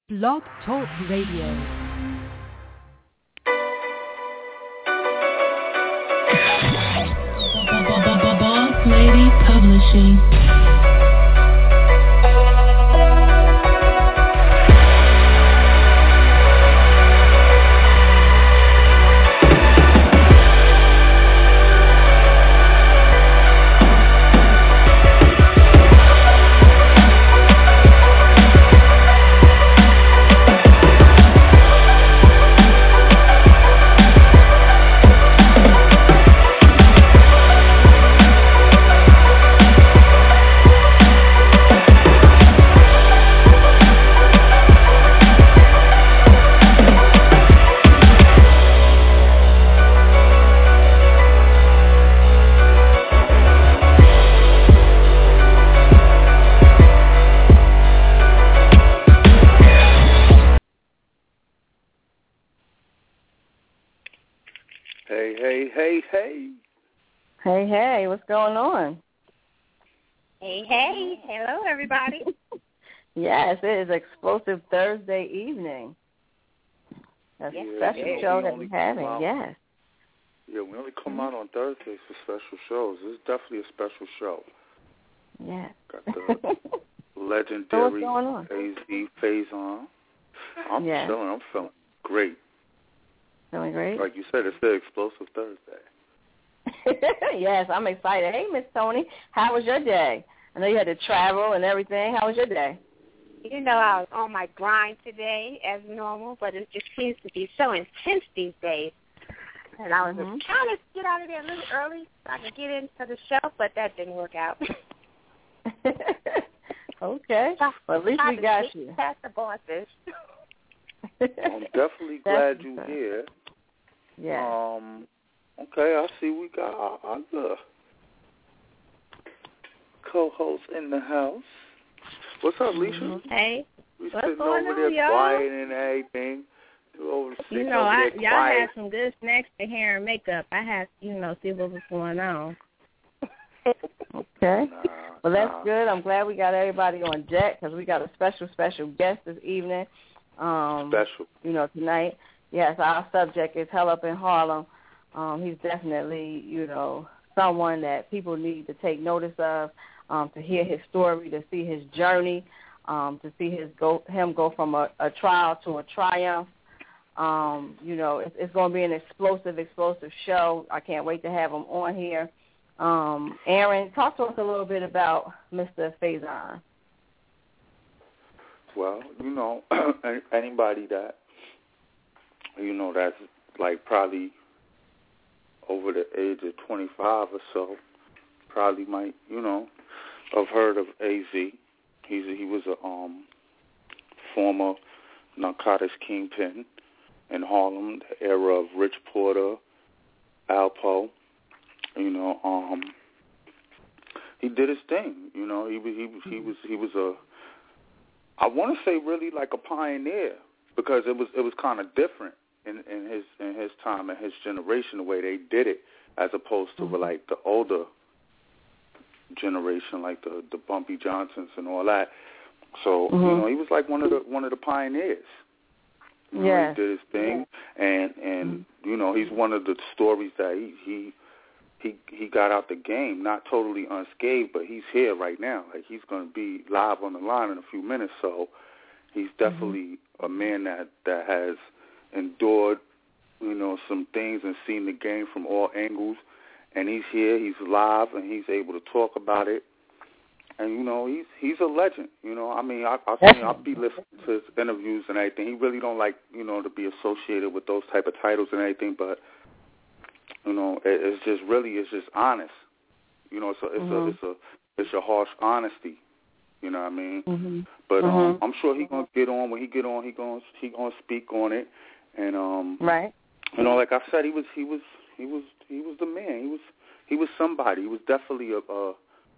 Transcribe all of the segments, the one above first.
Blog Talk Radio. Boss Lady Publishing. Hey, what's going on? Hey, hello everybody. Yes, it is Explosive Thursday evening. A special show that we're having, yes. Yeah, we only come out on Thursdays for special shows. This is definitely a special show. Yes. Got the legendary AZ Faison. I'm chilling. I'm feeling great. Feeling great? Like you said, it's the Explosive Thursday. Yes, I'm excited. Hey, Miss Tony, how was your day? I know you had to travel and everything. How was your day? You know, I was on my grind today as normal, but it just seems to be so intense these days. And I was trying to get out of there a little early so I could get into the show, but that didn't work out. Okay. Well, at least we got you. Past the bosses. I'm definitely glad you're here. Yeah. Okay, I see we got our other co-host in the house. What's up, Leisha? Hey. We what's sitting going over on, there y'all? Quiet and everything. Over you know, y'all had some good snacks to hair and makeup. I had, see what was going on. Okay. Well, that's good. I'm glad we got everybody on deck because we got a special guest this evening. Special. Tonight. Yes, our subject is Hell Up in Harlem. He's definitely, someone that people need to take notice of, to hear his story, to see his journey, to see him go from a trial to a triumph. It's going to be an explosive show. I can't wait to have him on here. Aaron, talk to us a little bit about Mr. Faison. Well, anybody that, that's like probably over the age of 25 or so, probably might, have heard of AZ. He was a former narcotics kingpin in Harlem, the era of Rich Porter, Alpo. He did his thing. He was a, I want to say really like a pioneer because it was kind of different. In his time and his generation, the way they did it, as opposed to like the older generation, like the Bumpy Johnsons and all that. So he was like one of the pioneers. Yeah, he did his thing, and he's one of the stories that he got out the game, not totally unscathed, but he's here right now. Like he's going to be live on the line in a few minutes. So he's definitely a man that has endured, some things and seen the game from all angles. And he's here, he's live, and he's able to talk about it. And, he's a legend. I'll be listening to his interviews and everything. He really don't like, to be associated with those type of titles and everything, but, it's just honest. It's a harsh honesty. You know what I mean? But I'm sure he's gonna get on. When he get on, he gonna speak on it. And right. Like I said, he was the man. He was somebody. He was definitely a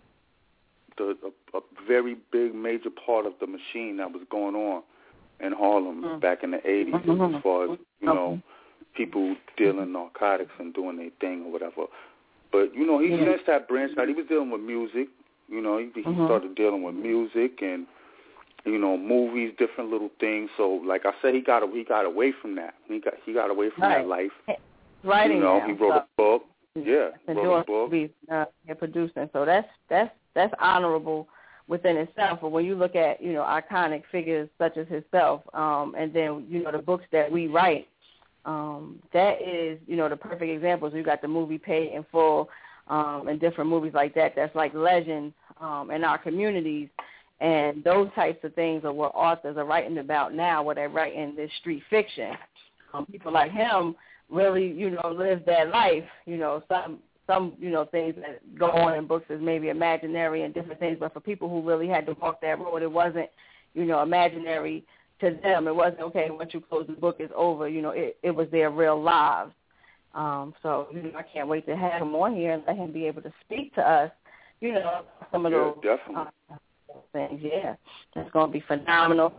very big major part of the machine that was going on in Harlem back in the 80s, as far as people dealing narcotics and doing their thing or whatever. But he since that branch out, he was dealing with music. He started dealing with music and movies, different little things. So, like I said, he got away from that. He got away from that life. Writing, he wrote a book. Yeah, wrote a book. Movies, and producing. So that's honorable within itself. But when you look at iconic figures such as himself, and then the books that we write, that is the perfect examples. You got the movie Paid in Full, and different movies like that. That's like legends in our communities. And those types of things are what authors are writing about now, where they're writing this street fiction. People like him really, live that life. Some things that go on in books is maybe imaginary and different things, but for people who really had to walk that road, it wasn't, imaginary to them. It wasn't, okay, once you close the book, it's over. It was their real lives. So, I can't wait to have him on here and let him be able to speak to us, some of those things. Yeah, that's going to be phenomenal.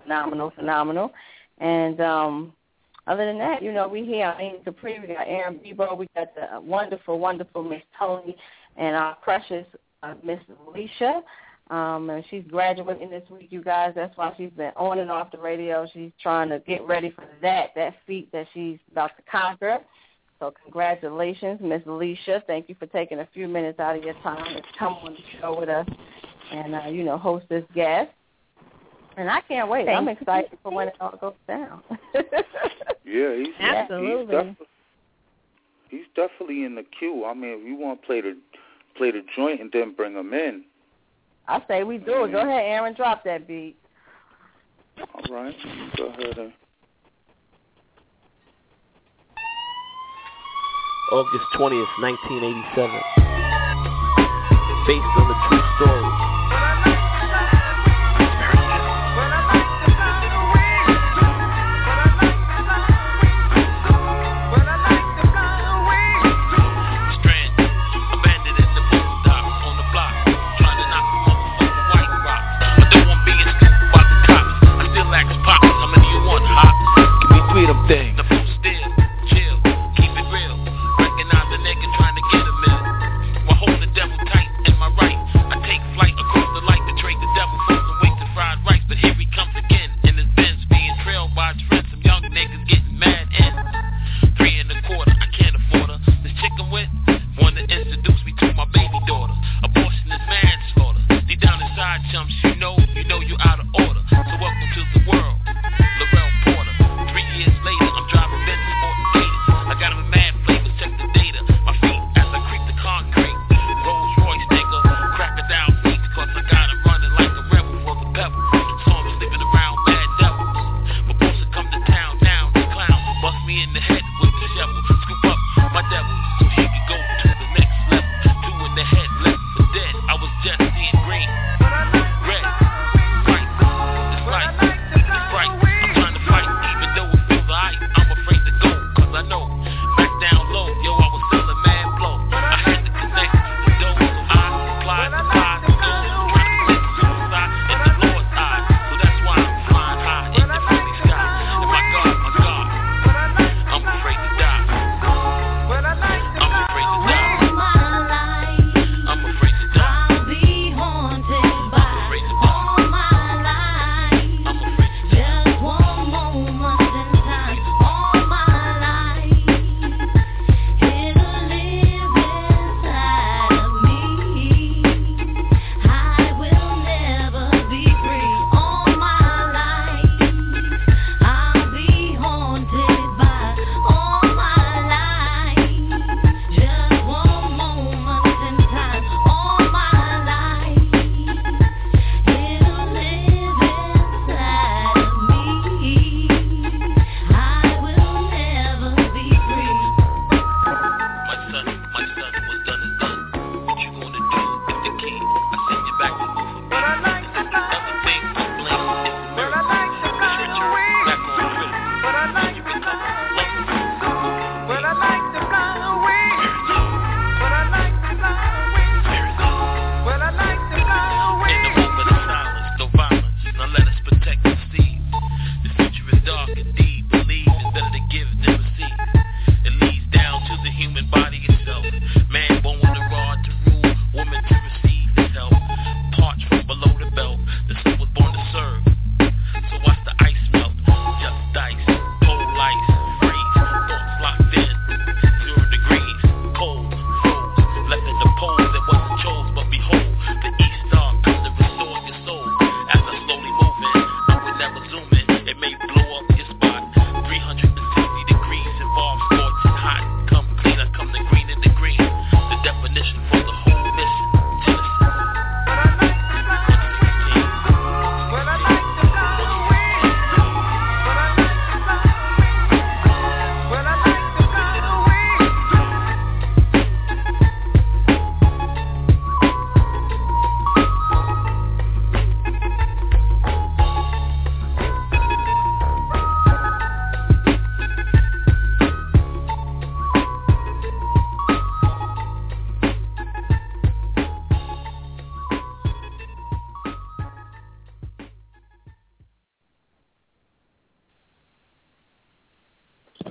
And other than that, we here, Amy Capri, we got Aaron Bebo, we got the wonderful Miss Tony, and our precious Miss Alicia. And she's graduating this week, you guys. That's why she's been on and off the radio. She's trying to get ready for that feat that she's about to conquer. So congratulations, Miss Alicia. Thank you for taking a few minutes out of your time to come on the show with us and, host this guest. And I can't wait. I'm excited for when it all goes down. Yeah, absolutely. He's definitely in the queue. I mean, if you want to play the joint and then bring him in. I say we do it. Go ahead, Aaron. Drop that beat. All right. Go ahead. August 20th, 1987. Based on the true story. Thing. The food still, chill, keep it real. Recognize a nigga trying to get a mill. While holding the devil tight in my right, I take flight across the light to trade the devil for some wings and fried rice. But here he comes again in his Benz, being trailed by his friends. Some young niggas getting mad in 3 1/4. I can't afford her. This chick I'm with wanna introduce me to my baby daughter. Abortion is manslaughter. Deep down inside, chumps, you know you out of order. So welcome to the world, Laurel Porter. 3 years later, I'm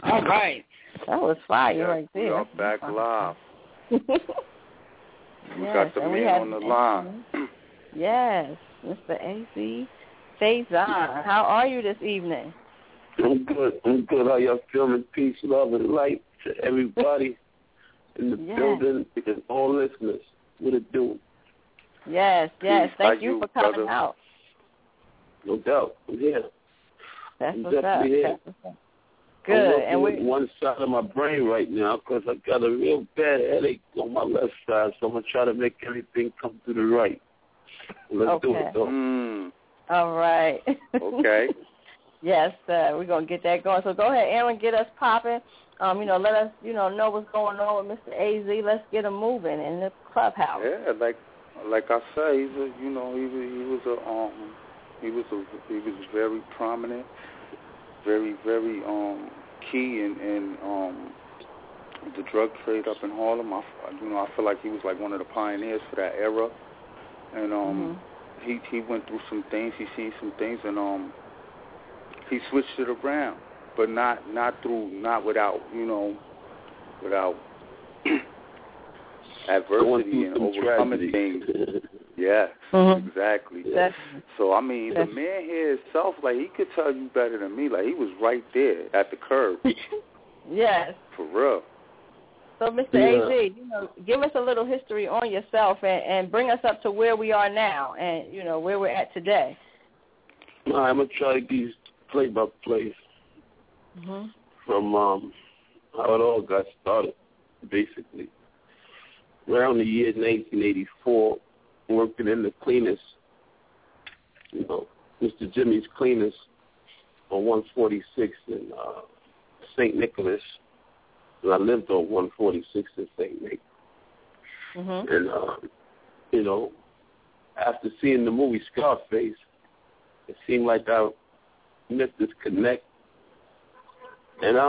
All right. That was fire right there. We are back live. We got the man on the line. Yes, Mr. A.Z. Faison. How are you this evening? I'm good. How y'all feeling? Peace, love, and light to everybody in the building and all listeners. What it do? Yes. Thank you for coming out. No doubt. I'm here. That's I'm what's up. here. Good. I'm working with one side of my brain right now because I got a real bad headache on my left side, so I'm going to try to make everything come to the right. Let's do it, though. All right. Okay. Yes, we're going to get that going. So go ahead, Aaron, get us popping. Let us, know what's going on with Mr. A.Z. Let's get him moving in the clubhouse. Yeah, like I say, he was very prominent, very, very key in the drug trade up in Harlem. I feel like he was like one of the pioneers for that era, and he went through some things, he seen some things, and he switched it around, but not without adversity and overcoming things. Yes, exactly. So, I mean, the man here himself, like, he could tell you better than me. Like, he was right there at the curb. Yes. For real. So, Mr. A.Z., give us a little history on yourself and bring us up to where we are now and, where we're at today. I'm going to try to give play-by-play from how it all got started, basically. Around the year 1984, working in the cleaners, Mr. Jimmy's Cleaners on 146 in St. Nicholas. And I lived on 146 in St. Nick. And, after seeing the movie Scarface, it seemed like I met this connect. And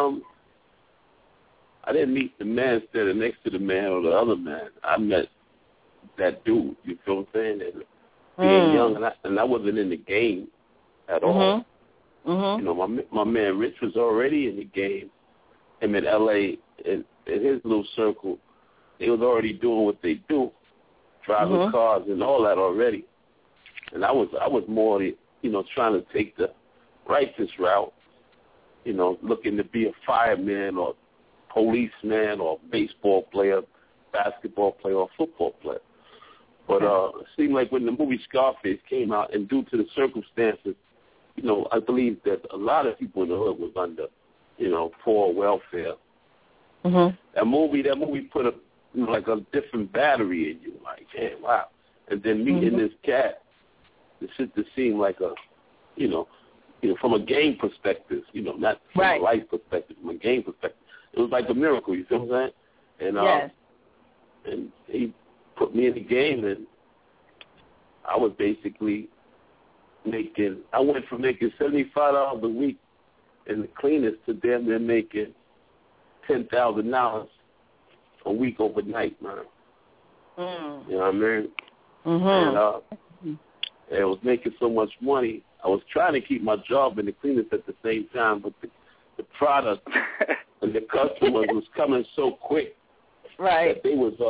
I didn't meet the man standing next to the man or the other man. I met that dude, you feel what I'm saying? And being young, and I wasn't in the game at all. My man Rich was already in the game. Him in L.A., in his little circle, they was already doing what they do, driving cars and all that already. And I was more, trying to take the righteous route, looking to be a fireman or policeman or baseball player, basketball player, or football player. But it seemed like when the movie Scarface came out, and due to the circumstances, I believe that a lot of people in the hood was under, poor welfare. That movie put like a different battery in you, like, damn, wow. And then meeting this cat, it just seemed like a, from a game perspective, not from a life perspective, from a game perspective, it was like a miracle. You feel what I'm saying? And and he put me in the game, and I was basically I went from making $75 a week in the cleaners to damn near making $10,000 a week overnight, man. You know what I mean? And I was making so much money. I was trying to keep my job in the cleaners at the same time, but the product and the customers was coming so quick that they was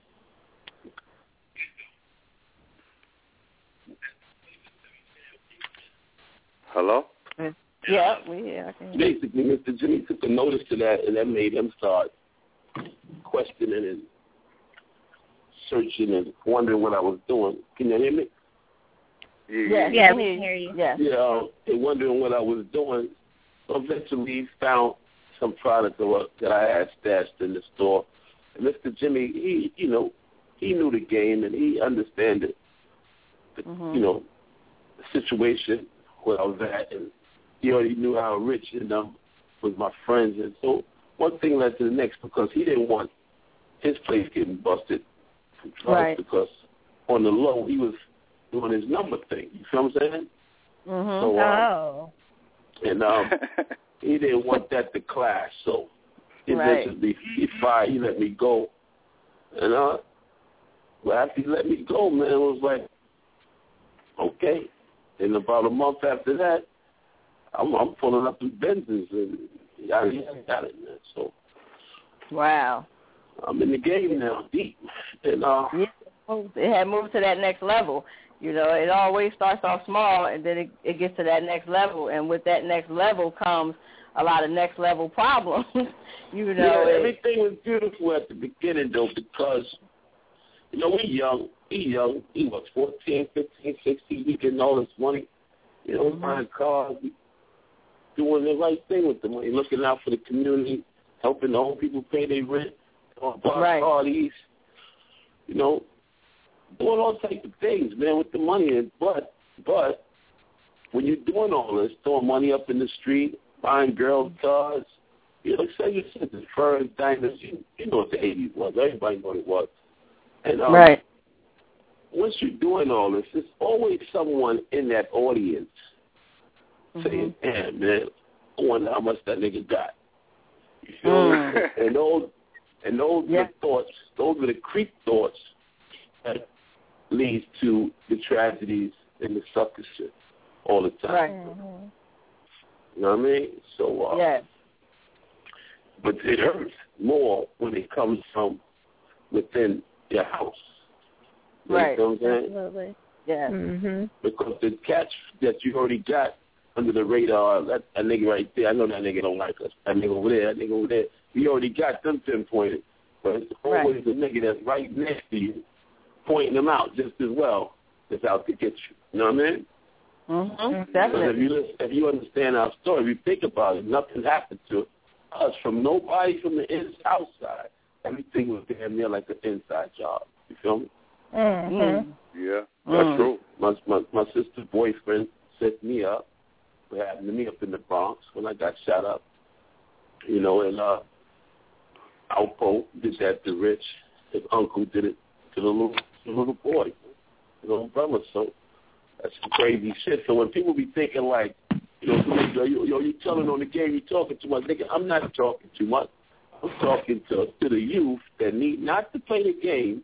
Hello? Yeah, we here. Basically, Mr. Jimmy took a notice to that, and that made him start questioning and searching and wondering what I was doing. Can you hear me? Yeah, we can hear you. Yeah, and wondering what I was doing. So eventually he found some product that I had stashed in the store. And Mr. Jimmy, he knew the game, and he understood it. The situation where I was at, and he already knew how Rich and was my friends. And so one thing led to the next, because he didn't want his place getting busted from drugs, because on the low he was doing his number thing. You feel what I'm saying? So, and he didn't want that to clash. So eventually he let me go. And after he let me go, man, it was like, okay. And about a month after that, I'm pulling up the Benzes, and got it, man. So. Wow. I'm in the game now, deep. And it had moved to that next level. You know, it always starts off small, and then it gets to that next level. And with that next level comes a lot of next level problems. You know, everything was beautiful at the beginning, though, because, you know, we young. He was 14, 15, 16. He getting all this money. You know, buying cars, doing the right thing with the money, looking out for the community, helping the old people pay their rent, on parties, you know, doing all types of things, man, with the money. But when you're doing all this, throwing money up in the street, buying girls' cars, you know, say you said the furs, diamonds, you know what the 80s was. Everybody knew what it was. And once you're doing all this, there's always someone in that audience saying, "Damn, man, I wonder how much that nigga got." You feel me? And those are the thoughts, those are the creep thoughts that leads to the tragedies and the sucker shit all the time. Right. You know what I mean? So, but it hurts more when it comes from within your house. Right. You know what I'm saying? Absolutely. Yeah. Because the catch that you already got under the radar, that nigga right there, I know that nigga don't like us. That nigga over there, we already got them pinpointed. But it's always a nigga that's right next to you, pointing them out just as well, that's out to get you. You know what I mean? Definitely. Because if you understand our story, if you think about it, nothing happened to us from nobody from the outside. Everything was damn near like an inside job. You feel me? Yeah, that's true. My sister's boyfriend set me up. What happened to me up in the Bronx when I got shot up. You know, and Alpo did that to Rich. His uncle did it to the little boy, his own brother. So that's some crazy shit. So when people be thinking like, you know, you telling on the game, you talking too much, nigga, I'm not talking too much. I'm talking to the youth that need not to play the game.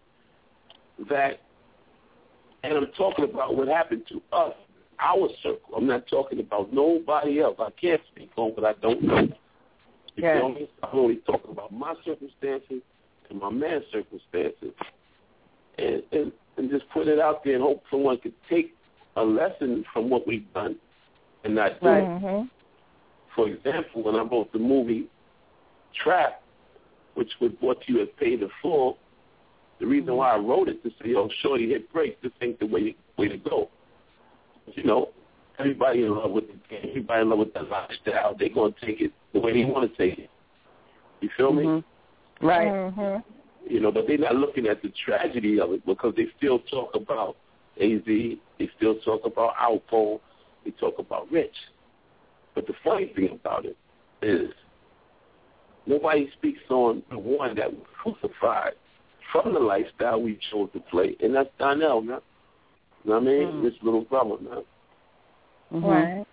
And I'm talking about what happened to us, our circle. I'm not talking about nobody else. I can't speak on what I don't know. You feel me? I'm only talking about my circumstances and my man's circumstances. And just put it out there and hope someone could take a lesson from what we've done and not do it. For example, when I wrote the movie Trap, which was brought to you as Paid in Full, the reason why I wrote it to say, "Oh, shorty, hit break," this ain't the way to go. You know, everybody in love with the game, everybody in love with that lifestyle. They're gonna take it the way they want to take it. You feel me? Right. You know, but they're not looking at the tragedy of it because they still talk about AZ, they still talk about Alpo, they talk about Rich. But the funny thing about it is nobody speaks on the one that was crucified from the lifestyle we chose to play, and that's Donnell, man. You know what I mean? This little brother, man. Right.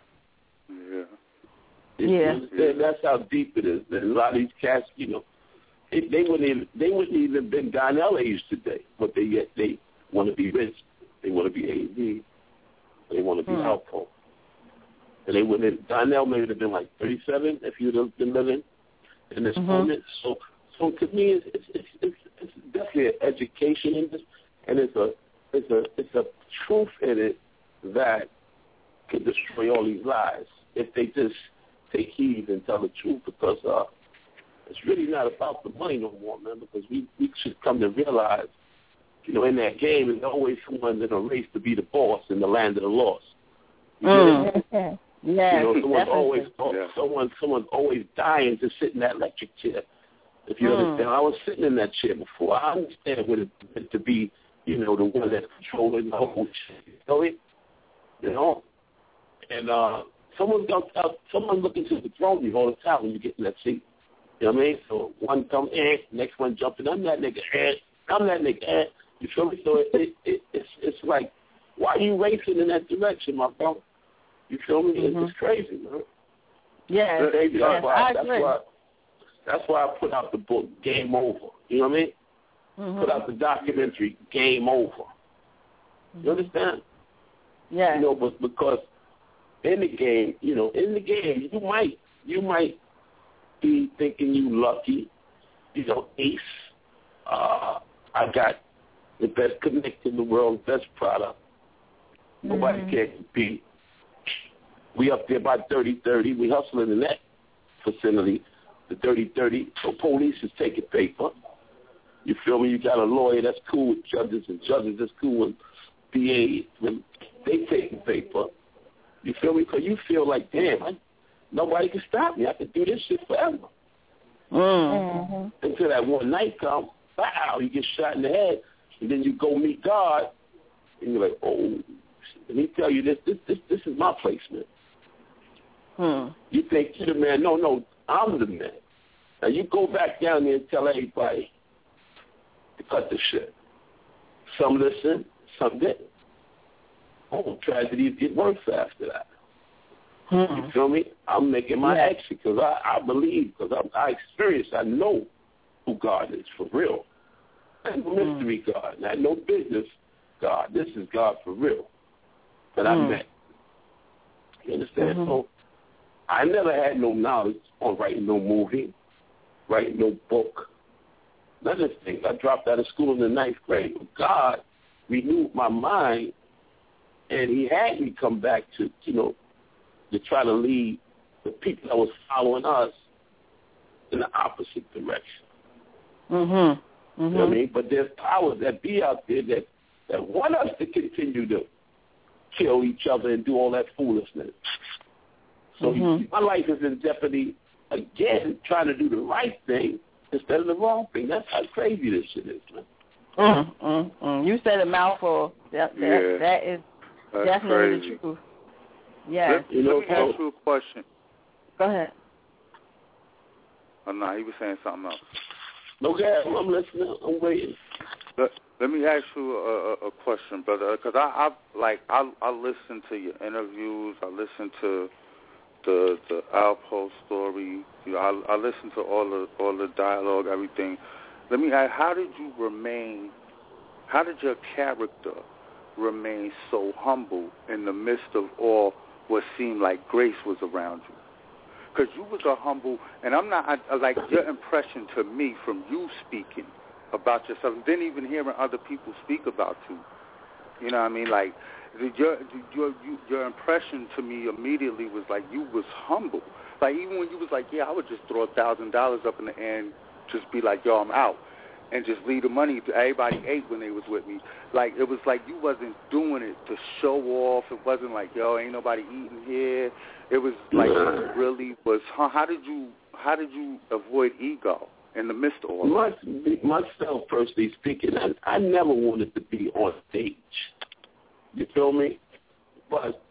That's how deep it is. And a lot of these cats, you know, they wouldn't even been Donnell age today, but they want to be Rich, they want to be AZ, they want to be Alpo. And they wouldn't. Donnell may have been like 37 if you'd have been living in this moment. So to me, it's definitely an education in this, and it's a truth in it that could destroy all these lies if they just take heed and tell the truth, because it's really not about the money no more, man, because we should come to realize, you know, in that game, there's always someone in a race to be the boss in the land of the lost. You know, someone's always dying to sit in that electric chair. If you understand, I was sitting in that chair before. I understand what it meant to be, you know, the one that's controlling the whole shit. You know? And someone's looking to dethrone you all the time when you get in that seat. You know what I mean? So one comes in, next one jumping. I'm that nigga. I'm that nigga. You feel me? So it's like, why are you racing in that direction, my brother? You feel me? It's crazy, man. Yeah, I agree. That's why I put out the book, Game Over. You know what I mean? Put out the documentary, Game Over. You understand? Yeah. You know, but because in the game, you might be thinking you lucky, ace. I got the best connect in the world, best product. Nobody can compete. We up there by 30-30. We hustling in that vicinity, the 30-30. So police is taking paper. You feel me? You got a lawyer that's cool with judges, and judges that's cool with DAs. When they taking paper. You feel me? Because you feel like, damn, nobody can stop me. I can do this shit forever. Until that one night comes, wow, you get shot in the head, and then you go meet God, and you're like, oh, let me tell you this is my placement. You think you're the man. No, I'm the man. Now you go back down there and tell everybody to cut the shit. Some listen, some didn't. Oh, tragedies get worse after that. You feel me? I'm making my exit because I believe, because I experienced, I know who God is for real. And mystery God, not no business God. This is God for real that I met. You understand? So I never had no knowledge on writing no movie, writing no book, none of these things. I dropped out of school in the 9th grade. But God renewed my mind, and he had me come back to, to try to lead the people that was following us in the opposite direction. You know what I mean? But there's powers that be out there that want us to continue to kill each other and do all that foolishness. So my life is in jeopardy again, trying to do the right thing instead of the wrong thing. That's how crazy this shit is, man. You said a mouthful. That is definitely the truth. Yes. Let me ask you a question. Go ahead. Oh, no, he was saying something else. Okay, I'm listening. I'm waiting. Let me ask you a question, brother, because I listen to your interviews. I listen to the Outpost story. I listen to all the dialogue, everything. Let me ask, how did your character remain so humble in the midst of all what seemed like grace was around you? Because you was a humble, and I'm not, like your impression to me from you speaking about yourself, and then even hearing other people speak about you, you know what I mean? Like, your impression to me immediately was like you was humble. Like, even when you was like, yeah, I would just throw $1,000 up in the air and just be like, yo, I'm out, and just leave the money. Everybody ate when they was with me. Like, it was like you wasn't doing it to show off. It wasn't like, yo, ain't nobody eating here. It was like you really was. How did you avoid ego in the midst of all that? Myself, personally speaking, I never wanted to be on stage. You feel me? But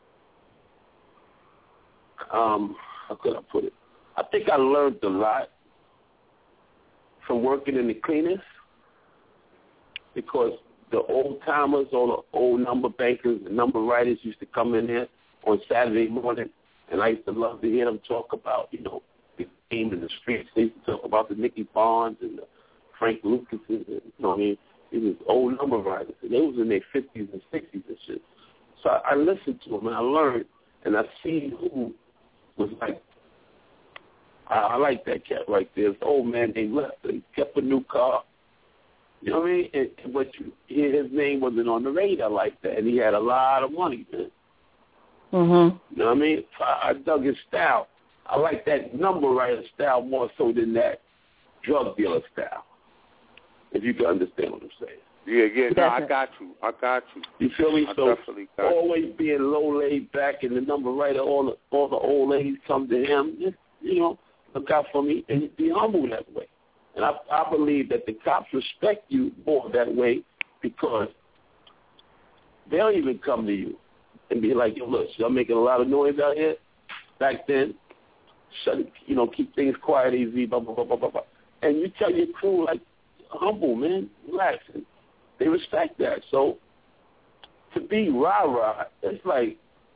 how could I put it? I think I learned a lot from working in the cleaners, because the old timers, all the old number bankers, the number writers used to come in there on Saturday morning, and I used to love to hear them talk about, the game in the streets. They used to talk about the Nicky Barnes and the Frank Lucases, and, it was old number writers, and they was in their 50s and 60s and shit. So I listened to them, and I learned, and I seen who was like, I like that cat right there. This old man named Lester. He kept a new car. You know what I mean? But his name wasn't on the radar like that, and he had a lot of money, man. You know what I mean? I dug his style. I like that number writer style more so than that drug dealer style, if you can understand what I'm saying. Yeah, no, I got you. You feel me? I so definitely got always you. Being low laid back, and the number writer, all the old ladies come to him, just, look out for me, and be humble that way. And I believe that the cops respect you more that way, because they'll even come to you and be like, yo, look, y'all making a lot of noise out here. Back then, keep things quiet, easy, blah, blah, blah, blah, blah, blah. And you tell your crew, like, humble, man, relax. And they respect that. So to be rah-rah, it's like,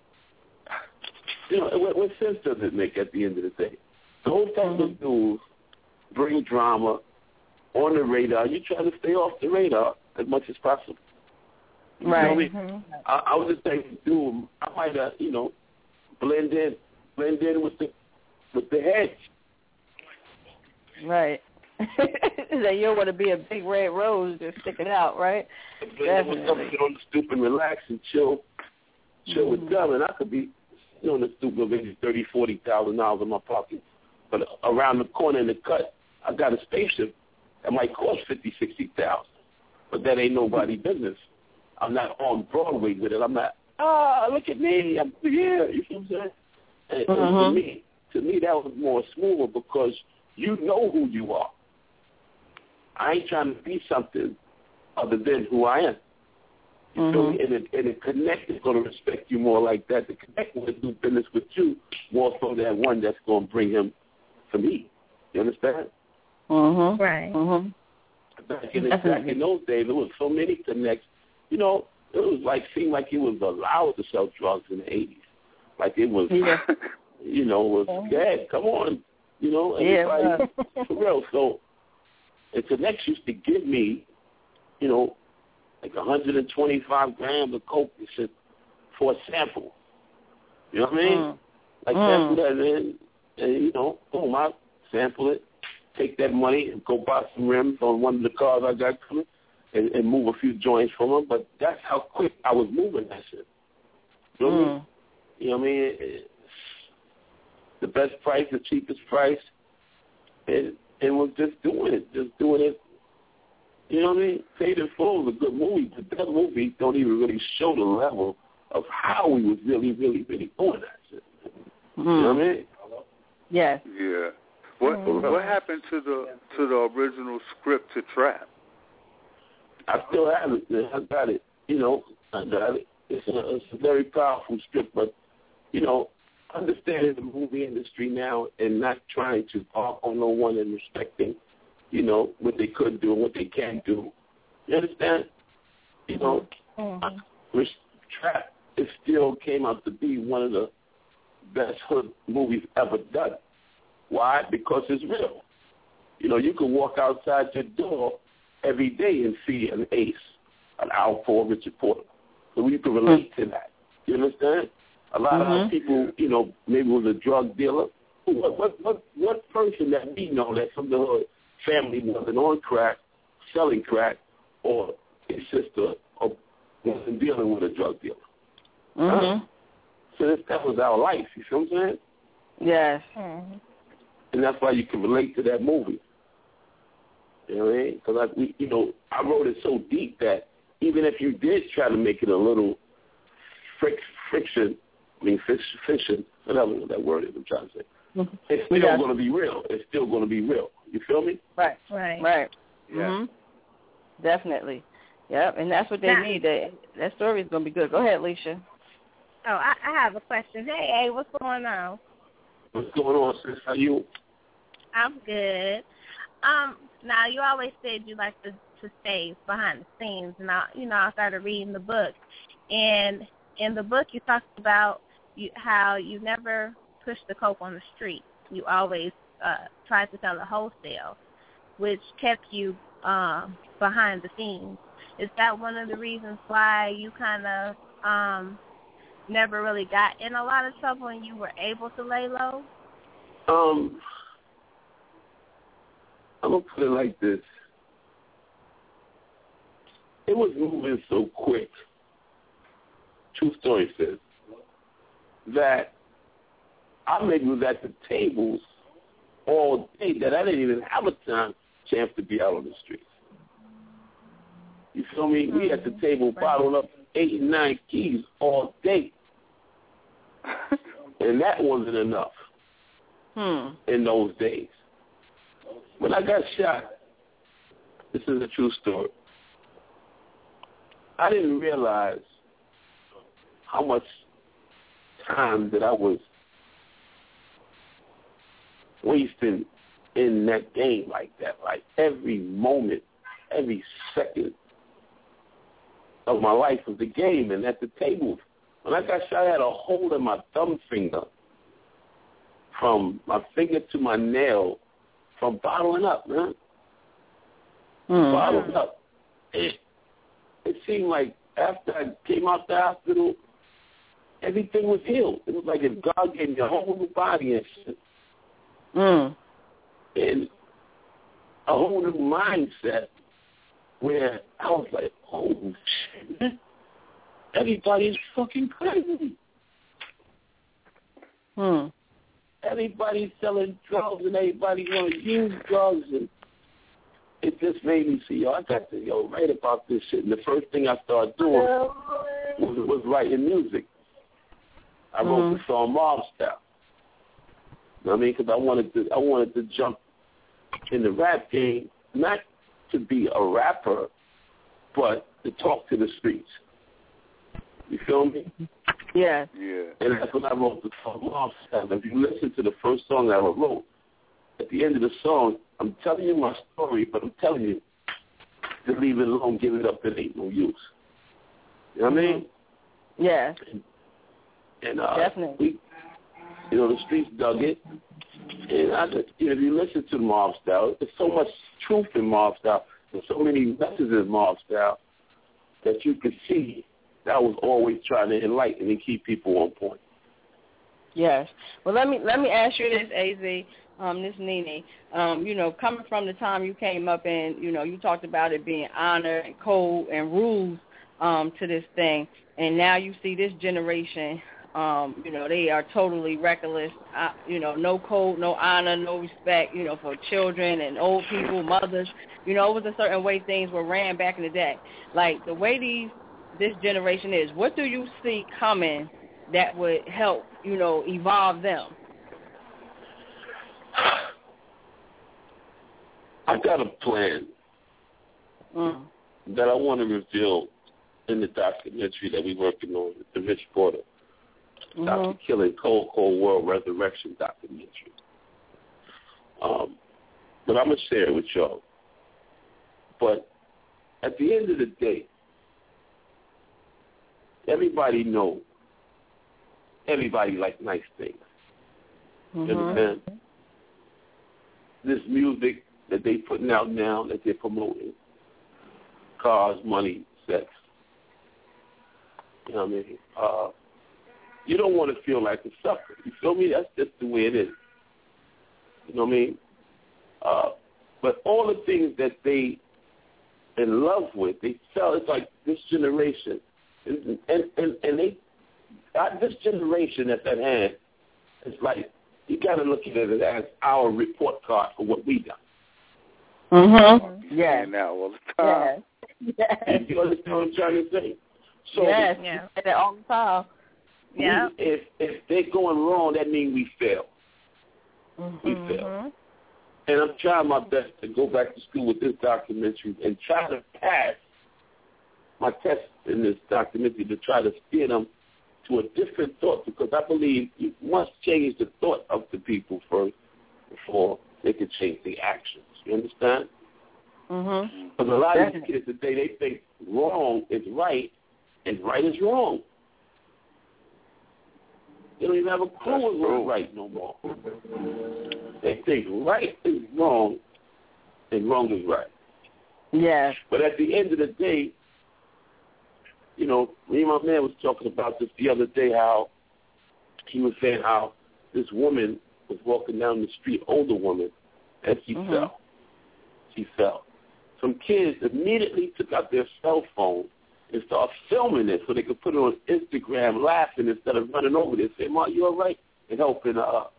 what sense does it make at the end of the day? Those types of dudes bring drama on the radar. You try to stay off the radar as much as possible. You know what I mean? I was just saying, dude, I might have, blend in with the hedge. Right. That you don't want to be a big red rose just sticking out, right? Definitely. Get on the stoop and relax and chill with them, and I could be on the stoop with maybe $30,000-$40,000 in my pocket. But around the corner in the cut, I got a spaceship that might cost $50,000-$60,000. But that ain't nobody's business. I'm not on Broadway with it. I'm not, look at me, I'm here. You know what I'm saying? And to me, that was more smoother because you know who you are. I ain't trying to be something other than who I am. You feel me? And the Connect is going to respect you more like that. The Connect will do business with you more so than one that's going to bring him to me. You understand? Right. Back in those days, there was so many Connects. You know, it was like seemed like it was allowed to sell drugs in the 80s. Like it was, you know, it was bad. Come on, you know, everybody for real. So, and Connects used to give me, you know, like 125 grams of coke and shit for a sample. You know what I mean? Like sample that in, and you know, boom, I sample it, take that money and go buy some rims on one of the cars I got coming, and move a few joints from them. But that's how quick I was moving that shit. You know what I mean? You know what I mean? The best price, the cheapest price, and was just doing it. You know what I mean? Paid in Full is a good movie, but that movie don't even really show the level of how we was really, really, really doing that shit. You know what I mean? Yes. Yeah. What happened to the original script to Trap? I still have it. Man. I got it. You know, I got it. It's a very powerful script, but you know, understanding the movie industry now and not trying to bark on no one and respecting, you know, what they could do and what they can't do. You understand? You know, Trap, it still came out to be one of the best hood movies ever done. Why? Because it's real. You know, you can walk outside your door every day and see an Ace, an Al Ford, Richard Porter. So you can relate to that. You understand? A lot of people, you know, maybe was a drug dealer. What person that we know that from the hood family wasn't on crack, selling crack, or his sister wasn't dealing with a drug dealer? So that was our life. You feel what I'm saying? Yes. And that's why you can relate to that movie. You know what I mean? Because you know, I wrote it so deep that even if you did try to make it a little fiction, whatever that word is I'm trying to say, it's still going to be real. It's still going to be real. You feel me? Right. Yeah. Definitely. Yep, and that's what they need. That story is going to be good. Go ahead, Alicia. Oh, I have a question. Hey, what's going on? What's going on, sis? How you? I'm good. Now, you always said you like to stay behind the scenes, and I started reading the book. And in the book, you talked about how you never pushed the coke on the street. You always tried to sell it wholesale, which kept you behind the scenes. Is that one of the reasons why you kind of never really got in a lot of trouble and you were able to lay low? I'm going to put it like this. It was moving so quick, true story says, that I maybe was at the tables all day that I didn't even have a chance to be out on the streets. You feel me? We at the table bottling up 8 and 9 keys all day. And that wasn't enough in those days. When I got shot, this is a true story, I didn't realize how much time that I was wasting in that game like that. Like every moment, every second of my life was the game. And at the table, when I got shot, I had a hole in my thumb finger from my finger to my nail from bottling up, man. Bottled up. It seemed like after I came out the hospital, everything was healed. It was like if God gave me a whole new body and shit. And a whole new mindset where I was like, oh, shit, man. Everybody's fucking crazy. Everybody's selling drugs and everybody want to use drugs, and it just made me see, I got to write about this shit. And the first thing I started doing was writing music. I wrote the song Mob Style. You know what I mean? Because I wanted to jump in the rap game, not to be a rapper, but to talk to the streets. You feel me? Yeah. Yeah. And that's when I wrote the song Mob Style. If you listen to the first song I wrote, at the end of the song, I'm telling you my story, but I'm telling you to leave it alone, give it up, it ain't no use. You know what I mean? Yeah. And definitely. The streets dug it. And if you listen to the Mob Style, there's so much truth in Mob Style. There's so many messages in Mob Style that you could see that I was always trying to enlighten and keep people on point. Yes. Well, let me ask you this, AZ, this Nene. Coming from the time you came up and, you talked about it being honor and code and rules to this thing, and now you see this generation, they are totally reckless, no code, no honor, no respect, for children and old people, mothers. It was a certain way things were ran back in the day. Like, the way this generation is, what do you see coming that would help, evolve them? I got a plan that I want to reveal in the documentary that we're working on, the Rich Porter, Dr. Killing Cold World Resurrection documentary. But I'm going to share it with y'all. But at the end of the day, everybody knows. Everybody likes nice things. You understand? This music that they putting out now, that they're promoting, cars, money, sex. You know what I mean? You don't want to feel like a sucker. You feel me? That's just the way it is. You know what I mean? But all the things that they in love with, they sell. It's like this generation, and they this generation that's at hand. It's like you got to look at it as our report card for what we done. Yeah. Now all the time. Yeah. You understand what I'm trying to say? So yes. Yeah. All the time. Yeah. If they're going wrong, that means we fail. We fail. And I'm trying my best to go back to school with this documentary and try to pass my test in this documentary to try to steer them to a different thought, because I believe you must change the thought of the people first before they can change the actions. You understand? Because a lot of these kids today, they think wrong is right and right is wrong. They don't even have a clue what's right no more. They think right is wrong and wrong is right. Yeah. But at the end of the day, me and my man was talking about this the other day, how he was saying how this woman was walking down the street, older woman, and she fell. She fell. Some kids immediately took out their cell phone and started filming it so they could put it on Instagram laughing instead of running over there and saying, "Ma, you all right?" and helping her up.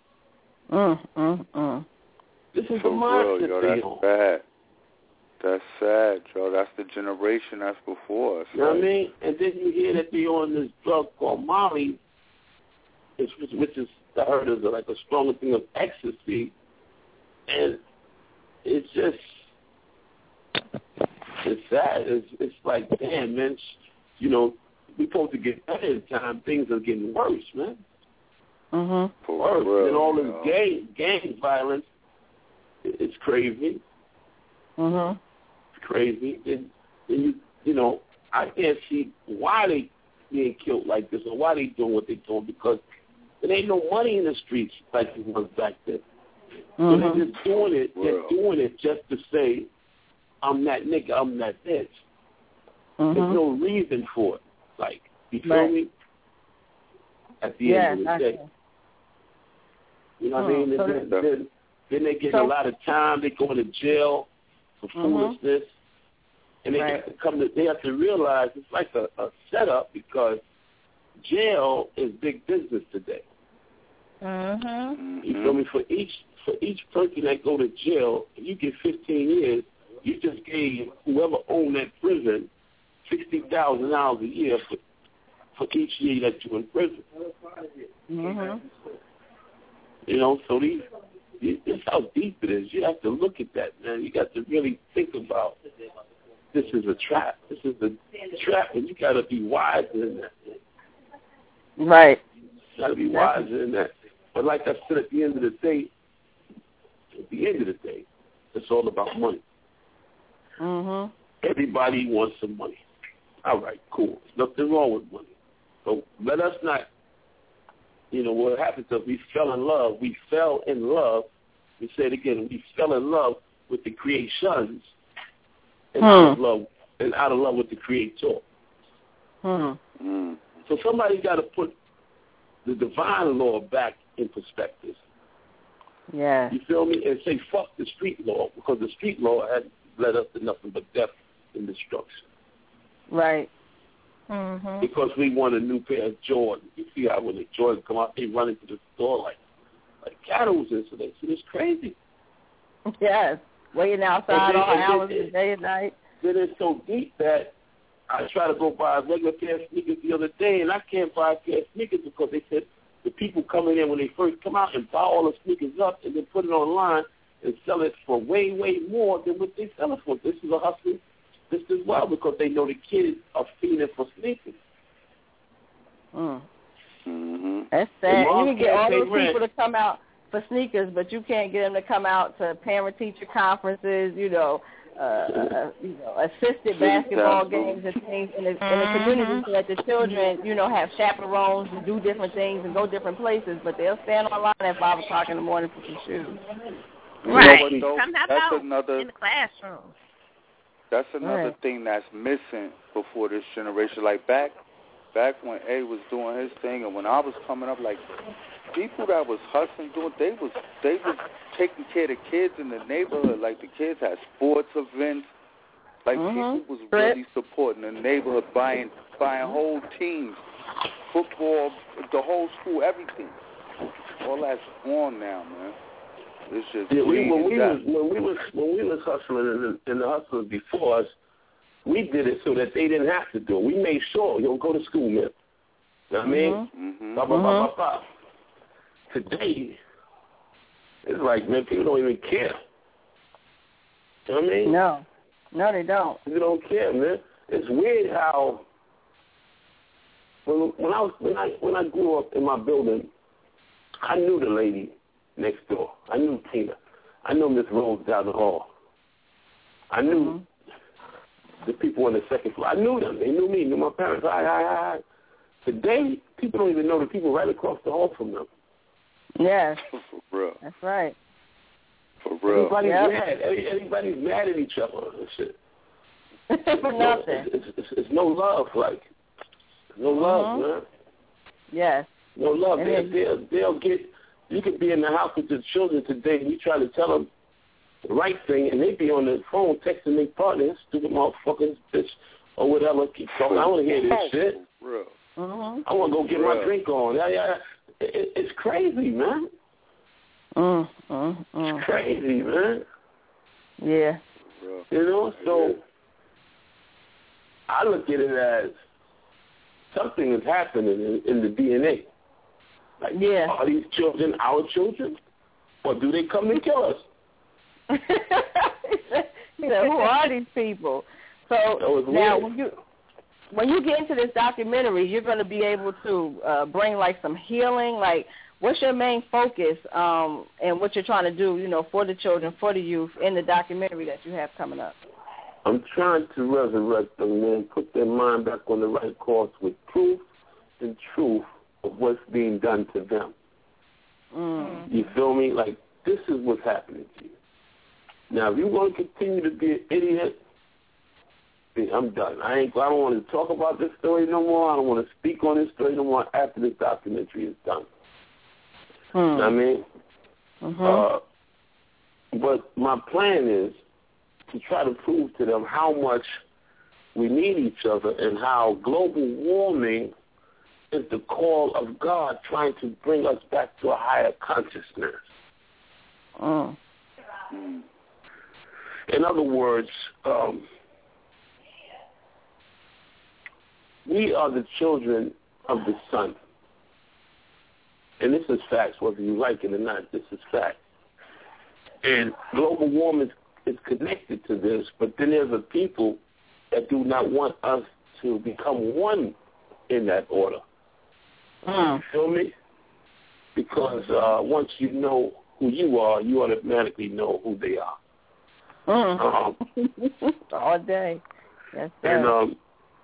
This is the mindset they on. That's bad. That's sad, Joe. That's the generation that's before us. You know what I mean? And then you hear that they're on this drug called Molly, which is, I heard, is like a stronger thing of ecstasy. And it's just, it's sad. It's like, damn, man, we're supposed to get better in time. Things are getting worse, man. Worse. And all this gang violence, it's crazy. It's crazy. And I can't see why they being killed like this or why they doing what they doing, because there ain't no money in the streets like it was back then. So they're just doing it. They're doing it just to say, I'm that nigga, I'm that bitch. There's no reason for it. Like, you feel me? At the end of the day. You know what I mean? Then they get a lot of time. They go to jail. for foolishness. And they have to realize it's like a setup because jail is big business today. You feel me? For each person that go to jail, if you get 15 years, you just gave whoever owned that prison $60,000 a year for each year that you're in prison. You know, so this is how deep it is. You have to look at that, man. You got to really think about this is a trap. This is a trap, and you got to be wiser in that. Right. You got to be wiser in that. But like I said, at the end of the day, it's all about money. Everybody wants some money. All right, cool. There's nothing wrong with money. So let us not, you know, what happened to us, we fell in love. We say it again, we fell in love with the creations and out of love with the creator. So somebody's got to put the divine law back in perspective. Yeah. You feel me? And say, fuck the street law, because the street law has led us to nothing but death and destruction. Right. Because we want a new pair of Jordans. You see how when the Jordans come out, they run into the store like cattle incidents. It's crazy. Yes. Waiting outside all hours of the day and night. Then it's so deep that I try to go buy a regular pair of sneakers the other day, and I can't buy a pair of sneakers because they said the people coming in when they first come out and buy all the sneakers up and then put it online and sell it for way, way more than what they sell it for. This is a hustle just as well because they know the kids are feeding for sneakers. That's sad. You can get all those people to come out for sneakers, but you can't get them to come out to parent-teacher conferences, assisted basketball games and things in the community so that the children, have chaperones and do different things and go different places, but they'll stand online at 5 o'clock in the morning for some shoes. Right. Come out in the classroom. That's another thing that's missing before this generation. Like back when A was doing his thing and when I was coming up, like people that was hustling, they was taking care of the kids in the neighborhood. Like the kids had sports events. Like people was really supporting the neighborhood, buying whole teams, football, the whole school, everything. All that's gone now, man. It's just when we was hustling and the hustlers before us, we did it so that they didn't have to do it. We made sure, go to school, man. You know what I mean? Today, it's like, man, people don't even care. You know what I mean? No, they don't. People don't care, man. It's weird how when I grew up in my building, I knew the lady next door. I knew Tina. I knew Miss Rose down the hall. I knew the people on the second floor. I knew them. They knew me. Knew my parents. Hi. Today, people don't even know the people right across the hall from them. Yes. For real. That's right. For real. Everybody's mad. Everybody's mad at each other and shit. For nothing. It's no love, no love, man. Yes. No love. They'll get. You could be in the house with your children today, and you try to tell them the right thing, and they be on the phone texting their partner, stupid motherfuckers, bitch, or whatever. Keep talking. I want to hear this shit. Real. I want to go get my drink on. Yeah. It's crazy, man. It's crazy, man. Yeah. So I look at it as something is happening in the DNA. Like, are these children our children, or do they come and kill us? Who are these people? So now, when you get into this documentary, you're going to be able to bring like some healing. Like, what's your main focus and what you're trying to do, for the children, for the youth in the documentary that you have coming up? I'm trying to resurrect them, man, put their mind back on the right course with proof and truth of what's being done to them. You feel me? Like, this is what's happening to you. Now, if you want to continue to be an idiot, then I'm done. I don't want to talk about this story no more. I don't want to speak on this story no more after this documentary is done. You know what I mean? But my plan is to try to prove to them how much we need each other and how global warming is the call of God trying to bring us back to a higher consciousness. In other words, we are the children of the sun. And this is facts, whether you like it or not. This is fact. And global warming is connected to this, but then there's a people that do not want us to become one in that order. You feel me? Because once you know who you are, you automatically know who they are. All day. Yes, sir. And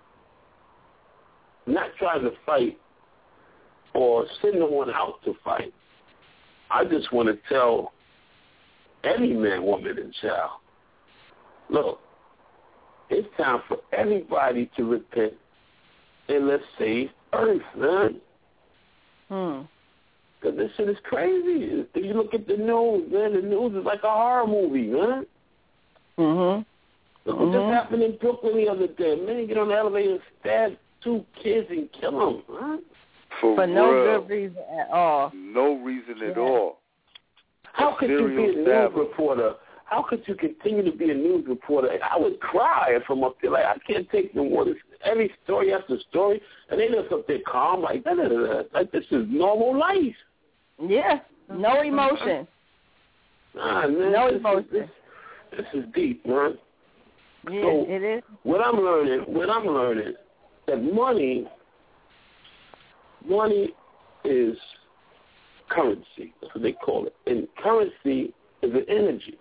not trying to fight or send no one out to fight. I just want to tell any man, woman, and child, look, it's time for everybody to repent and let's save Earth, man. Because this shit is crazy. If you look at the news, man, the news is like a horror movie, man. Look what just happened in Brooklyn the other day. Man, get on the elevator and stab 2 kids and kill them, man. For no good reason at all. No reason at all. How could you be a news reporter? How could you continue to be a news reporter? I would cry if I'm up there. Like, I can't take no more. Every story after story, and they just up there calm, like, like this is normal life. Yeah, no emotion. Nah, man, no emotion. This is deep, man. Yeah, so it is. What I'm learning, that money is currency. That's what they call it. And currency is an energy.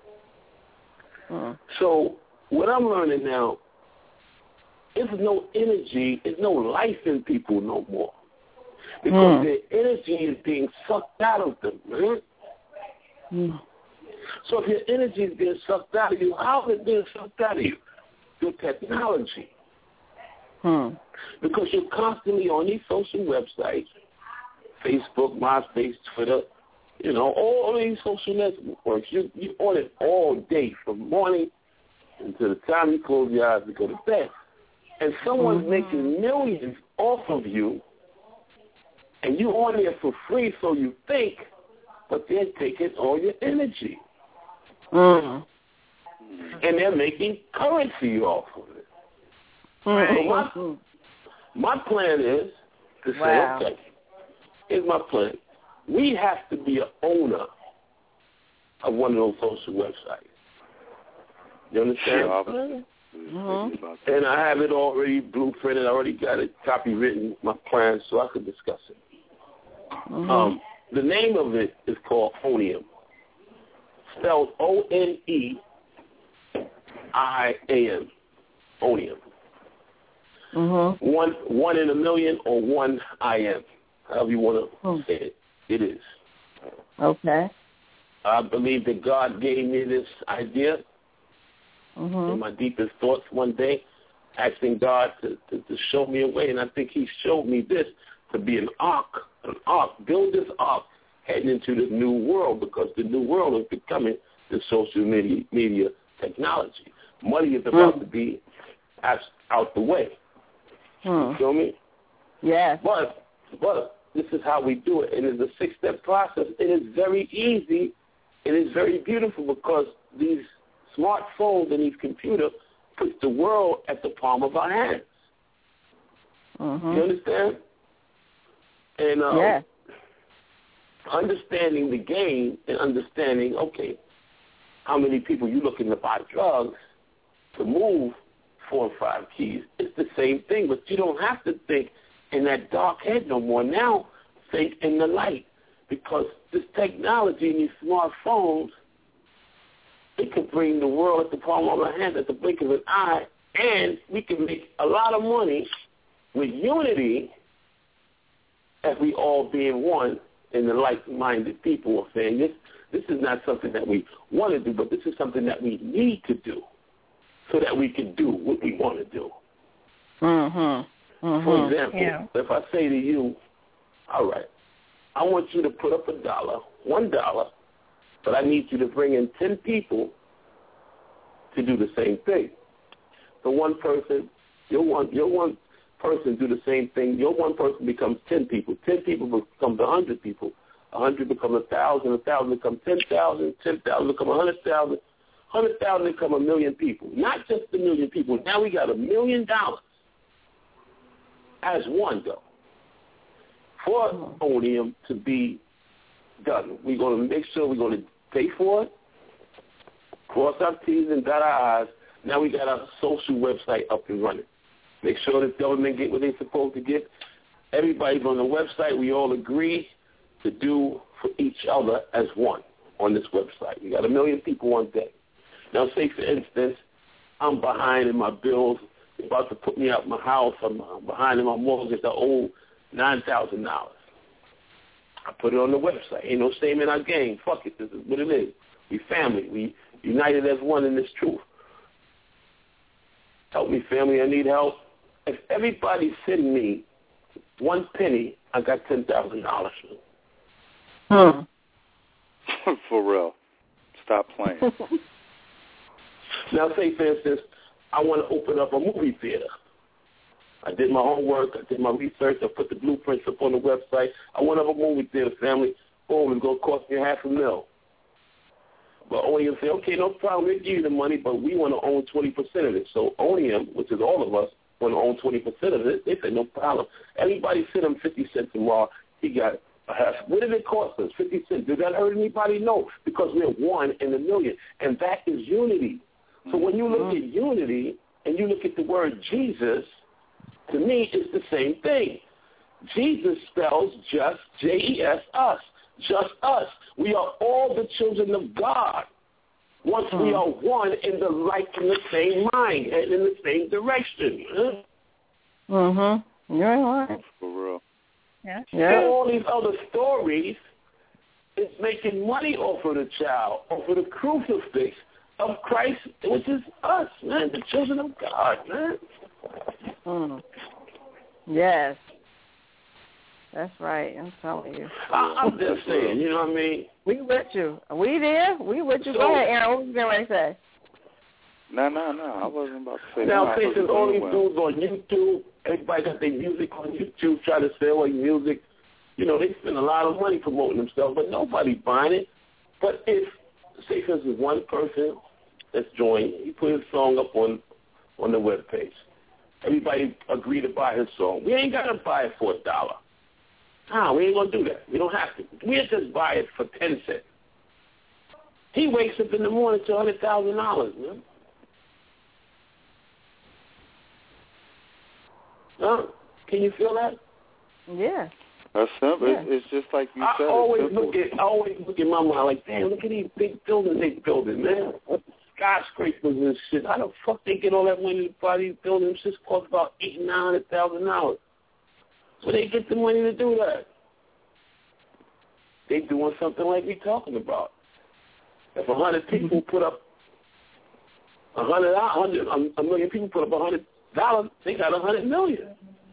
So what I'm learning now, there's no energy, there's no life in people no more. Because their energy is being sucked out of them, man. So if your energy is being sucked out of you, how is it being sucked out of you? Through technology. Because you're constantly on these social websites, Facebook, MySpace, Twitter, you know, all these social networks. You're on it all day from morning until the time you close your eyes to go to bed. And someone's making millions off of you, and you're on there for free, so you think, but they're taking all your energy. And they're making currency off of it. So my plan is to say, okay, here's my plan. We have to be an owner of one of those social websites. You understand? And I have it already blueprinted. I already got it copywritten, my plan, so I could discuss it. The name of it is called Onium, spelled Oniam. Onium. One in a million or one IM, however you want to say it. It is. Okay. I believe that God gave me this idea in my deepest thoughts one day, asking God to show me a way, and I think he showed me this to be an ark, build this ark heading into the new world, because the new world is becoming the social media technology. Money is about to be out the way. You feel me? Yes. But this is how we do it. And it's a 6-step process. It is very easy. It is very beautiful, because these smartphones and these computers put the world at the palm of our hands. You understand? And understanding the game and understanding, okay, how many people you looking to buy drugs to move 4 or 5 keys. It's the same thing, but you don't have to think in that dark head no more. Now think in the light, because this technology and these smartphones, it could bring the world at the palm of our hand at the blink of an eye, and we can make a lot of money with unity as we all being one, and the like-minded people are saying this is not something that we want to do, but this is something that we need to do so that we can do what we want to do. For example, if I say to you, all right, I want you to put up $1, but I need you to bring in 10 people to do the same thing. So one person, your one person do the same thing. Your one person becomes 10 people. 10 people becomes 100 people. 100 become 1,000. 1,000 become 10,000. 10,000 become 100,000. 100,000 become 1 million people. Not just 1 million people. Now we got $1 million as one go for Onium to be done. We're going to make sure we're going to pay for it, cross our T's and dot our I's. Now we got our social website up and running. Make sure the government get what they're supposed to get. Everybody's on the website. We all agree to do for each other as one on this website. We got 1 million people on deck. Now, say, for instance, I'm behind in my bills. They're about to put me out my house. I'm behind in my mortgage. I owe $9,000. I put it on the website. Ain't no shame in our game. Fuck it. This is what it is. We family. We united as one in this truth. Help me, family. I need help. If everybody's sending me 1 penny, I got $10,000. For real. Stop playing. Now, say, for instance, I want to open up a movie theater. I did my homework. I did my research. I put the blueprints up on the website. I want to have a movie theater, family. Boom, it's going to cost me $500,000. But Onium say, okay, no problem. We'll give you the money, but we want to own 20% of it. So Onium, which is all of us, want to own 20% of it. They said, no problem. Everybody sent him 50 cents tomorrow. He got half. What did it cost us? 50 cents. Did that hurt anybody? No, because we're 1 in a million. And that is unity. So when you look at unity and you look at the word Jesus, to me, it's the same thing. Jesus spells just, J-E-S, us, just us. We are all the children of God. Once we are one in the same mind and in the same direction. You're right. For real. Yeah. And all these other stories is making money off of the child, off of the crucifix of Christ, which is us, man, the children of God, man. Yes. That's right. I'm telling you. I'm just saying, you know what I mean? We with you. We there. We with you. Go ahead, Aaron. What you going to say? No. I wasn't about to say that. Now, since all these dudes on YouTube, everybody got their music on YouTube, try to sell their music. You know, they spend a lot of money promoting themselves, but nobody's buying it. But if, say, for instance, one person that's joined, he put his song up on the webpage. Everybody agree to buy his song. We ain't got to buy it for $1. No, we ain't going to do that. We don't have to. We'll just buy it for 10 cents. He wakes up in the morning to $100,000, man. Can you feel that? Yeah. That's simple. Yeah. It's just like you said. I always look at my mind like, damn, look at these big buildings they building, man. Skyscrapers and shit. How the fuck they get all that money to buy these buildings? Just cost about $800,000-$900,000. So they get the money to do that. They doing something like we talking about. If 100 people put up a million people put up $100, they got 100 million.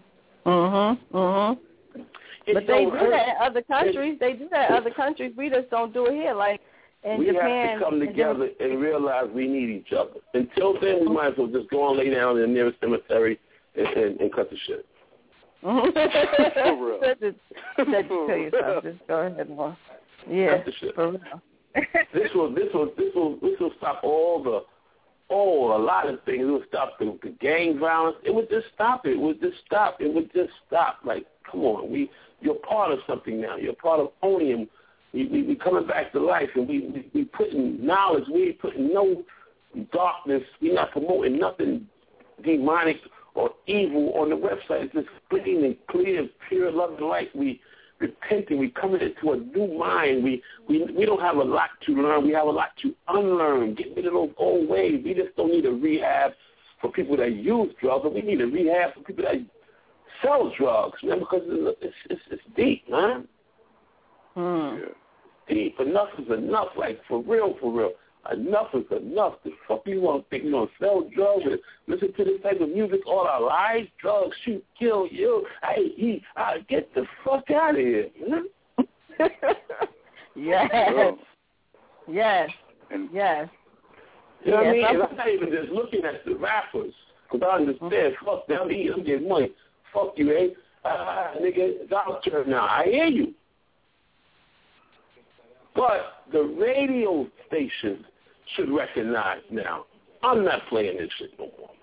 But they do that in other countries. We just don't do it here. Like in we Japan. have to come together and realize we need each other. Until then, we might as well just go and lay down in the nearest cemetery and cut the shit. For real. Just go ahead and yeah. Cut the shit. For real. This will stop a lot of things. It would stop the gang violence. It would just stop it. It would just stop. Like, come on, you're part of something now. You're part of Onium. We coming back to life, and we putting knowledge. We ain't putting no darkness. We're not promoting nothing demonic or evil on the website. It's just clean and clear, pure love and light. We repenting. We coming into a new mind. We don't have a lot to learn. We have a lot to unlearn. Get rid of those old ways. We just don't need a rehab for people that use drugs, but we need a rehab for people that sell drugs, man, because it's deep, man. Yeah. Deep. Enough is enough. Like, for real. Enough is enough. The fuck you want to think? You want to sell drugs and listen to this type of music all our lives? Drugs, shoot, kill, you. Get the fuck out of here. Yes. You know what I mean? And I'm not even just looking at the rappers, because I understand, fuck them, I'm getting money. Fuck you, eh? Nigga, it's our turn now. I hear you. But the radio station should recognize now, I'm not playing this shit no more.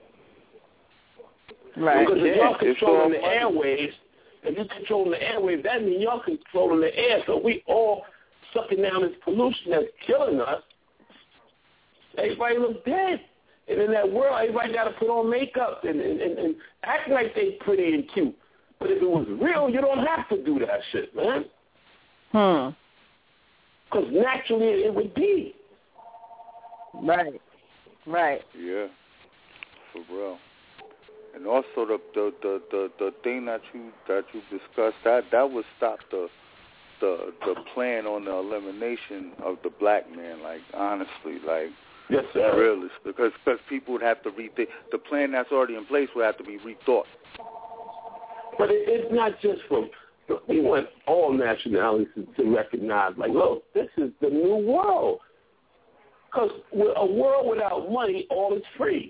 Right. Because if y'all controlling the airwaves, if you're controlling the airwaves, that means y'all controlling the air. So we all sucking down this pollution that's killing us. Everybody look dead. And in that world, everybody got to put on makeup and act like they pretty and cute. But if it was real, you don't have to do that shit, man. Because naturally it would be. Right. Yeah, for real. And also the thing that you discussed, that would stop the plan on the elimination of the black man. Like, honestly, like, yes, sir. Realist, because people would have to rethink the plan that's already in place. Would have to be rethought. But it's not just from. We want all nationalities to recognize, like, look, this is the new world. Because with a world without money, all is free.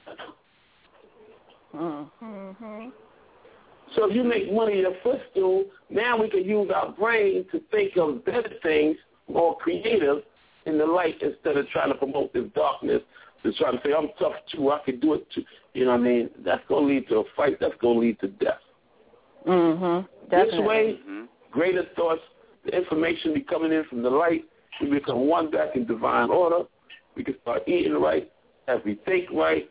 So if you make money your footstool, now we can use our brain to think of better things, more creative in the light, instead of trying to promote this darkness, to try to say, I'm tough too, I can do it too. You know what I mean? That's going to lead to a fight. That's going to lead to death. This way, greater thoughts, the information be coming in from the light. We become one back in divine order. We can start eating right as we think right.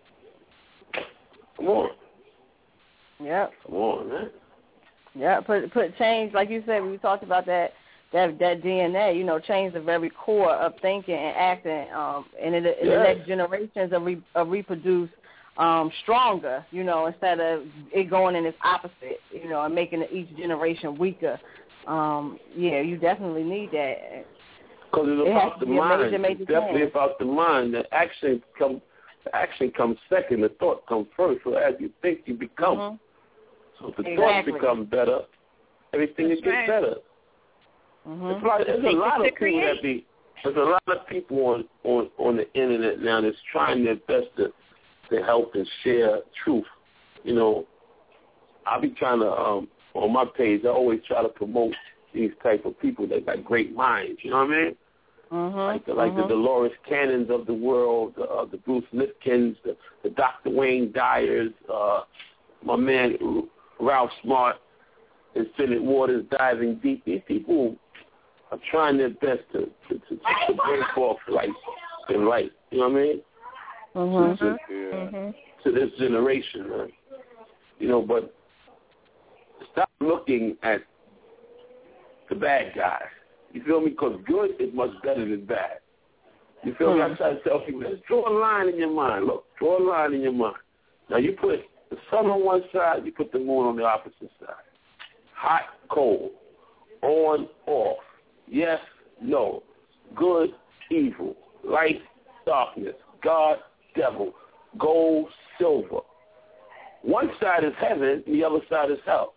Come on. Yep. Come on, man. Yeah, put change, like you said, we talked about that DNA, you know, change the very core of thinking and acting, and in the next generations of reproduce stronger, you know, instead of it going in its opposite, you know, and making each generation weaker. You definitely need that. Because it's about the mind. It's definitely about the mind. The action comes second. The thought comes first. So as you think, you become. So if the thoughts become better, everything will get better. There's a lot of people on the internet now that's trying their best to help and share truth. You know, I'll be trying to on my page, I always try to promote these type of people that got great minds. You know what I mean? Like the Dolores Cannons of the world, the Bruce Lipkins, the Dr. Wayne Dyers, my man Ralph Smart, Infinite Waters, Diving Deep. These people are trying their best to bring forth light and light. You know what I mean? To this generation, man. You know, but stop looking at the bad guys. You feel me? Because good is much better than bad. You feel me? I try to tell people, let's draw a line in your mind. Look, draw a line in your mind. Now, you put the sun on one side, you put the moon on the opposite side. Hot, cold, on, off, yes, no, good, evil, light, darkness, God, devil, gold, silver. One side is heaven, the other side is hell.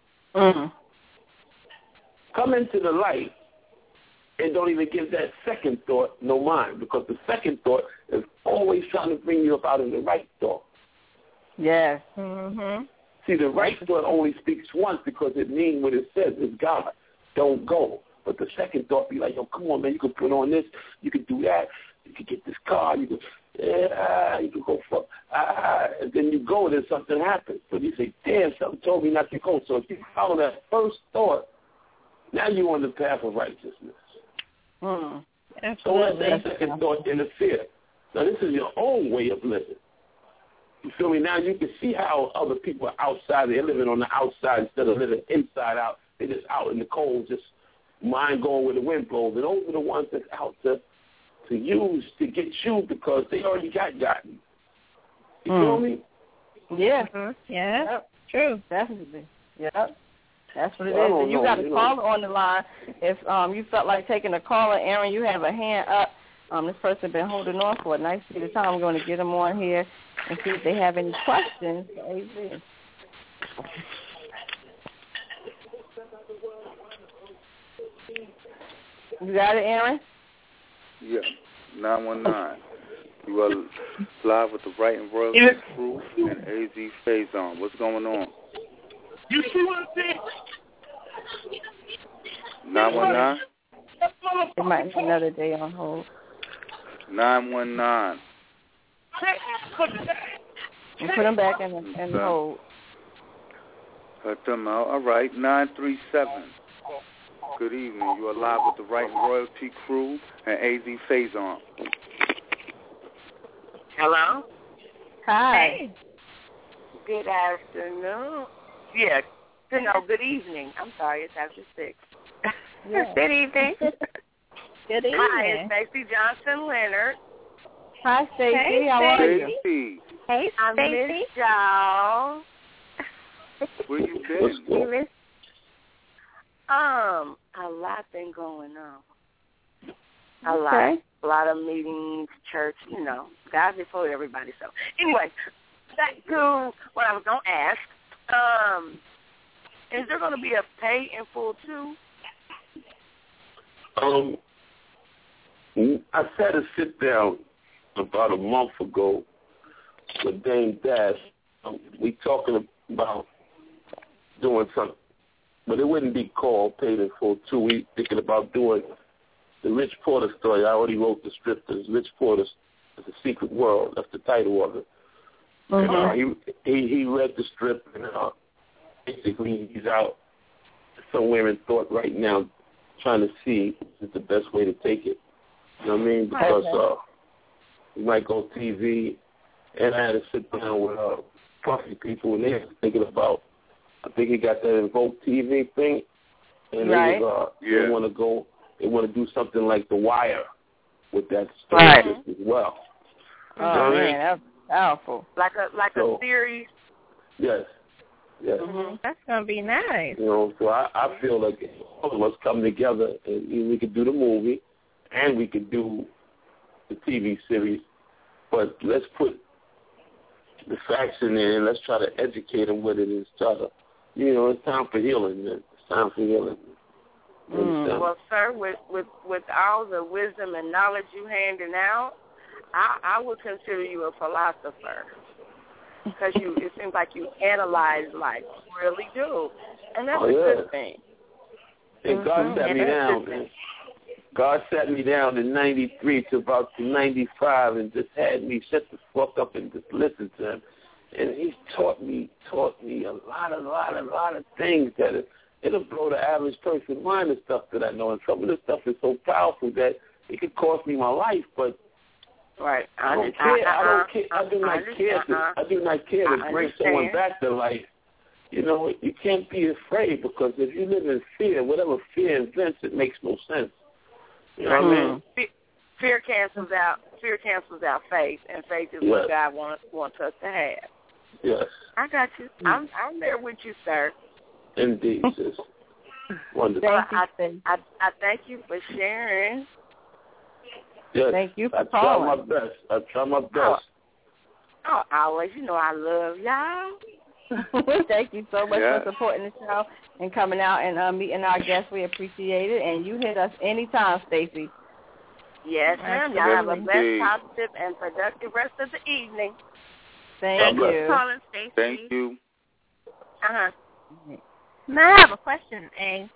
Come into the light and don't even give that second thought no mind, because the second thought is always trying to bring you up out of the right thought. Yes. See, the right thought only speaks once because it means what it says is God. Don't go. But the second thought be like, yo, come on, man, you can put on this, you can do that, you can get this car, you can go fuck, and then you go and then something happens. So you say, damn, something told me not to go. So if you follow that first thought, now you're on the path of righteousness. Absolutely. So let that second thought interfere. Now this is your own way of living. You feel me? Now you can see how other people are outside. They're living on the outside instead of living inside out. They're just out in the cold, just mind going where the wind blows. And those are the ones that's out to use to get you because they already gotten. You feel me? Yeah. Yeah. Yep. True. Definitely. Yep. That's what it is. And you got a caller on the line. If you felt like taking a caller, Aaron, you have a hand up. This person been holding on for a nice period of time. I'm going to get them on here and see if they have any questions. AZ. You got it, Aaron? Yeah, 919. You are live with the Right and Royalty Crew and AZ Faison. What's going on? You see what I'm saying? 919? It might be another day on hold. 919. And put them back in hold. Cut them out. All right, 937. Good evening. You are live with the Right and Royalty Crew and AZ Faison. Hello? Hi. Hey. Good afternoon. Yeah. Good evening. I'm sorry, it's after 6. Yeah. Good evening. Good evening. Hi, it's Stacey Johnson Leonard. Hi, Stacey. Hey, how are you? Stacey. Hey, I miss y'all. Where you been? You miss? A lot been going on. A lot of meetings, church, God before everybody. So anyway, back to what I was going to ask. Is there going to be a pay in full too? I had to sit down about a month ago with Dame Dash. We talking about doing something, but it wouldn't be called paid in full too. We thinking about doing the Rich Porter story. I already wrote the script. It's Rich Porter's The Secret World. That's the title of it. Mm-hmm. He read the script, and basically he's out somewhere in thought right now trying to see is the best way to take it. You know what I mean? Because we might go TV, and I had to sit down with Puffy people, and they were thinking about, I think he got that Invoke TV thing, and they want to go, they want to do something like The Wire with that story as well. Oh, man, that's powerful. Like a series? Yes. Yes. Mm-hmm. That's going to be nice. So I feel like all of us come together and we could do the movie and we could do the TV series, but let's put the facts in there and let's try to educate them with it and try to, it's time for healing, man. It's time for healing. Well, sir, with all the wisdom and knowledge you handing out, I would consider you a philosopher. Because it seems like you analyze life, you really do, and that's a good thing. And God sat me down, man. God sat me down in '93 to about 95, and just had me shut the fuck up and just listen to him. And he taught me a lot of things that it'll blow the average person's mind, the stuff that I know. And some of the stuff is so powerful that it could cost me my life, but. Right. I don't care. I do not care to bring someone back to life. You can't be afraid, because if you live in fear, whatever fear invents, it makes no sense. You know what I mean? Fear cancels out faith, and faith is what God wants us to have. Yes. I got you. I'm there with you, sir. Indeed, sis. Wonderful. I thank you for sharing. Yes, thank you for calling. I try my best. Oh, always. I love y'all. Thank you so much for supporting the show and coming out and meeting our guests. We appreciate it. And you hit us anytime, Stacey. Yes, ma'am. Y'all have a blessed, positive, and productive rest of the evening. Thank you. For calling, Stacey. Thank you. Now I have a question, A.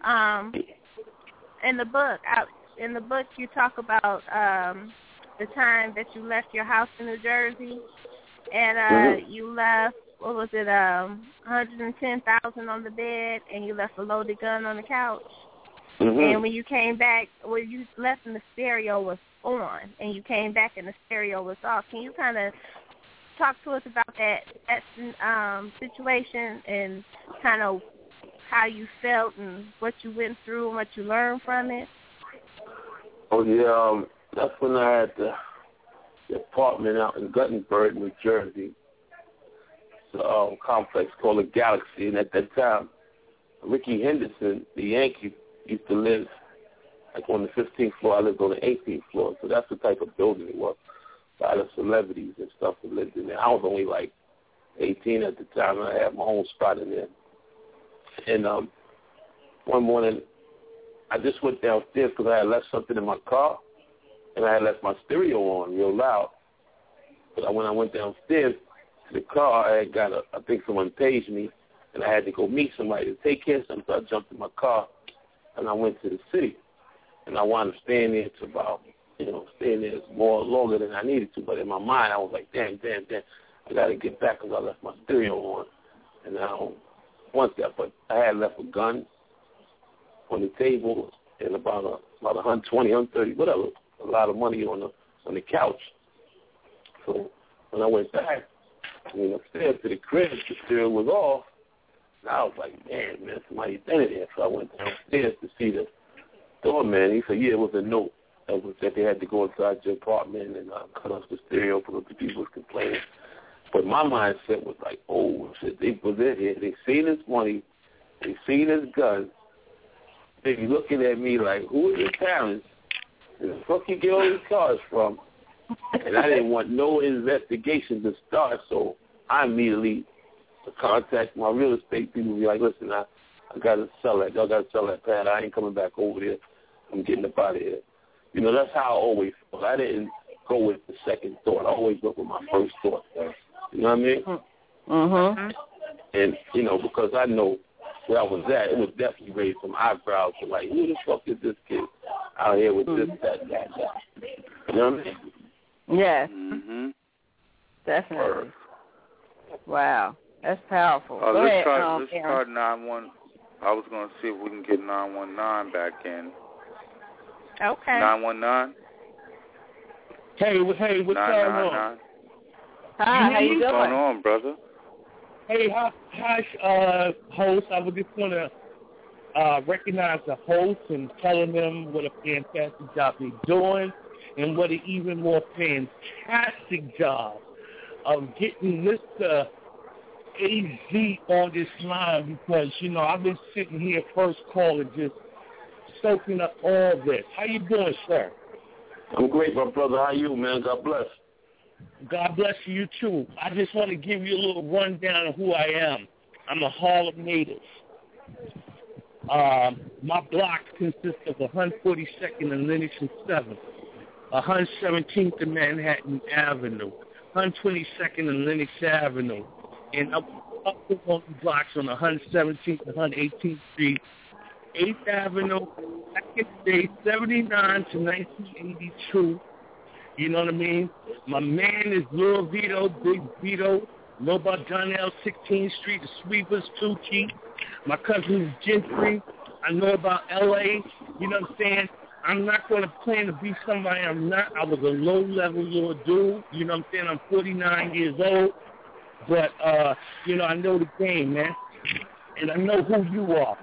In the book, you talk about the time that you left your house in New Jersey, and you left, what was it, $110,000 on the bed, and you left a loaded gun on the couch. Mm-hmm. And when you came back, you left and the stereo was on, and you came back and the stereo was off. Can you kind of talk to us about that situation and kind of how you felt and what you went through and what you learned from it? Oh, yeah, that's when I had the apartment out in Guttenberg, New Jersey. It's a complex called the Galaxy, and at that time, Ricky Henderson, the Yankee, used to live like on the 15th floor. I lived on the 18th floor, so that's the type of building it was. A lot of celebrities and stuff that lived in there. I was only like 18 at the time, and I had my own spot in there. And one morning, I just went downstairs because I had left something in my car, and I had left my stereo on real loud. But when I went downstairs to the car, I had got I think someone paged me, and I had to go meet somebody to take care of something. So I jumped in my car, and I went to the city. And I wound up staying there to about, staying there more longer than I needed to. But in my mind, I was like, damn, I got to get back because I left my stereo on. And I don't want that. But I had left a gun on the table and about 120, 130, whatever, a lot of money on the couch. So when I went back, upstairs to the crib, the stereo was off. And I was like, man, somebody's been in there. So I went downstairs to see the doorman. He said, yeah, it was a note that they had to go inside your apartment and cut off the stereo because the people was complaining. But my mindset was like, oh, shit, they was in here. They seen his money. They seen his gun. They be looking at me like, who are your parents? Where the fuck you get all these cars from? And I didn't want no investigation to start, so I immediately contact my real estate people and be like, listen, I got to sell that. Y'all got to sell that pad. I ain't coming back over there. I'm getting up out of here. That's how I always felt. I didn't go with the second thought. I always went with my first thought first. You know what I mean? Mm-hmm. And, because I know where I was at, it was definitely raised some eyebrows to like, who the fuck is this kid out here with this, that. You know what I mean? Yes. Mm-hmm. Definitely. Wow. That's powerful. Go let's ahead, try 911. I was going to see if we can get 919 back in. Okay. 919. Hey, what's going on? Hi, how you doing? What's going on, brother? Hey, hi, host. I would just want to recognize the host and telling them what a fantastic job they're doing and what an even more fantastic job of getting Mr. AZ on this line because, I've been sitting here first call and just soaking up all this. How you doing, sir? I'm great, my brother. How you, man? God bless. God bless you, too. I just want to give you a little rundown of who I am. I'm a Harlem native. My block consists of 142nd and Lenox and 7th, 117th and Manhattan Avenue, 122nd and Lenox Avenue, and up the blocks on 117th and 118th Street, 8th Avenue, 2nd State, 79 to 1982. You know what I mean? My man is Lil Vito, Big Vito. Know about Donnell, 16th Street, the Sweepers, Tucci. My cousin is Gentry. I know about L.A. You know what I'm saying? I'm not going to plan to be somebody I'm not. I was a low-level little dude. You know what I'm saying? I'm 49 years old. But, I know the game, man. And I know who you are.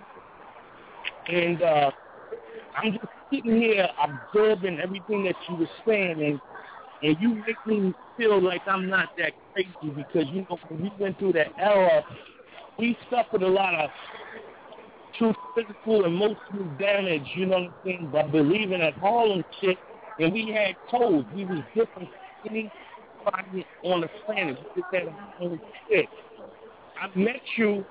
And I'm just sitting here absorbing everything that you were saying, and you make me feel like I'm not that crazy because, when we went through that era, we suffered a lot of true physical, emotional damage, you know what I'm saying, by believing that Harlem shit, and we had codes. We was different from anybody on the planet. We just had our own shit. I met you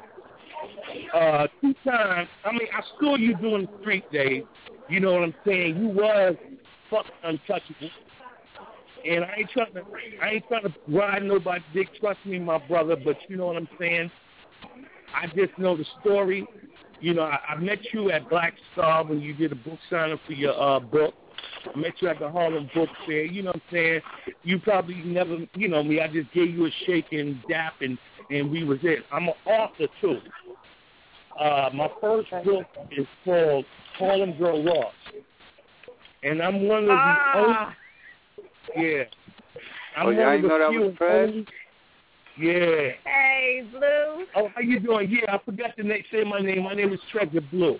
2 times. I mean, I saw you doing street days. You know what I'm saying? You was fucking untouchable. And I ain't trying to ride nobody's dick. Trust me, my brother. But you know what I'm saying? I just know the story. I met you at Black Star when you did a book signing for your book. I met you at the Harlem Book Fair. You know what I'm saying? You probably never, me. I just gave you a shake and dap, and we was it. I'm an author, too. My first book is called Harlem Girl Lost. And I'm one of the only... Yeah. I didn't know that was Fred? Yeah. Hey, Blue. Oh, how you doing? Yeah, I forgot to say my name. My name is Treasure Blue.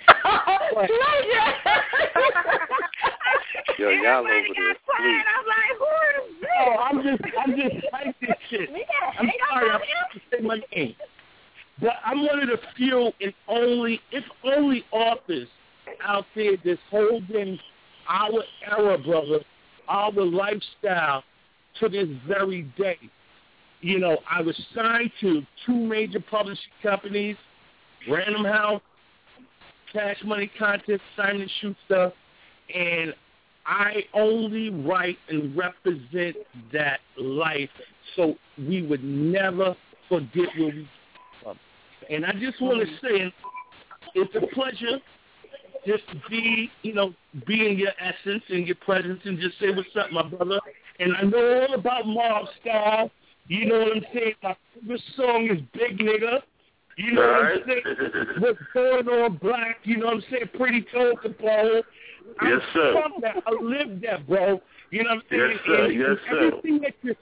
Yo, y'all over there. I'm like, who is this? Oh, I'm just like this shit. I'm sorry, I forgot to say my name. But I'm one of the few and only authors out there that's holding our era, brother, our lifestyle to this very day. I was signed to 2 major publishing companies, Random House, Cash Money Contest, Simon & Schuster, and I only write and represent that life so we would never forget where we come from. And I just want to say, it's a pleasure just to be, be in your essence and your presence and just say what's up, my brother. And I know all about mob style. You know what I'm saying? My favorite song is Big Nigga. You know what I'm saying? What's going on, Black? You know what I'm saying? Pretty Toe Capone. Yes, sir. I live that, bro. You know what I'm saying? Yes, sir. Yes, sir. Everything that you're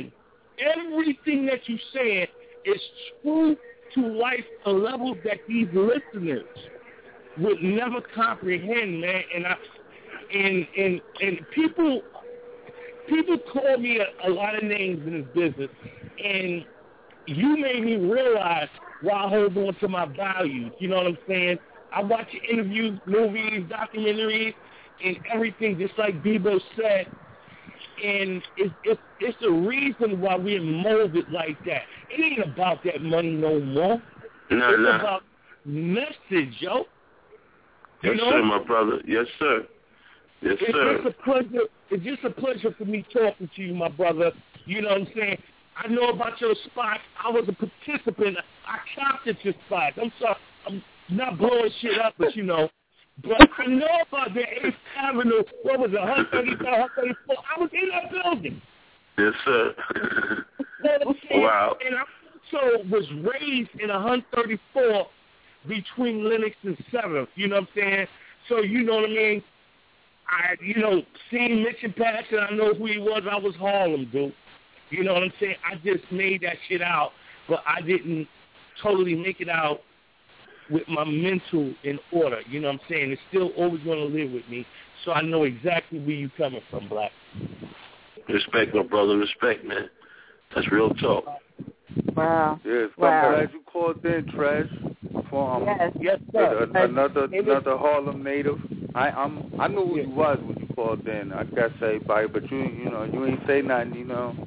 saying is true to life, a level that these listeners would never comprehend, man. And people call me a lot of names in this business, and you made me realize why I hold on to my values. You know what I'm saying? I watch interviews, movies, documentaries, and everything, just like Bebo said. And it's the reason why we're molded like that. It ain't about that money no more. It's about message, yo. Yes, sir, my brother. Yes, sir. Yes, sir. It's just a pleasure for me talking to you, my brother. You know what I'm saying? I know about your spots. I was a participant. I chopped at your spots. I'm sorry. I'm not blowing shit up, but But I know about the 8th Avenue. What was it, 134? I was in that building. Yes, sir. Wow. And I also was raised in 134 between Lenox and 7th. You know what I'm saying? So, you know what I mean? Seeing Mitch and Patch, and I know who he was. I was Harlem, dude. You know what I'm saying? I just made that shit out, but I didn't totally make it out with my mental in order. You know what I'm saying? It's still always going to live with me, so I know exactly where you're coming from, Black. Respect, my brother. Respect, man. That's real talk. Wow. Yes, wow. I'm glad you called in, Trash. Yes, sir. Another Harlem native. I knew who you was when you called in. I guess everybody, but you ain't say nothing.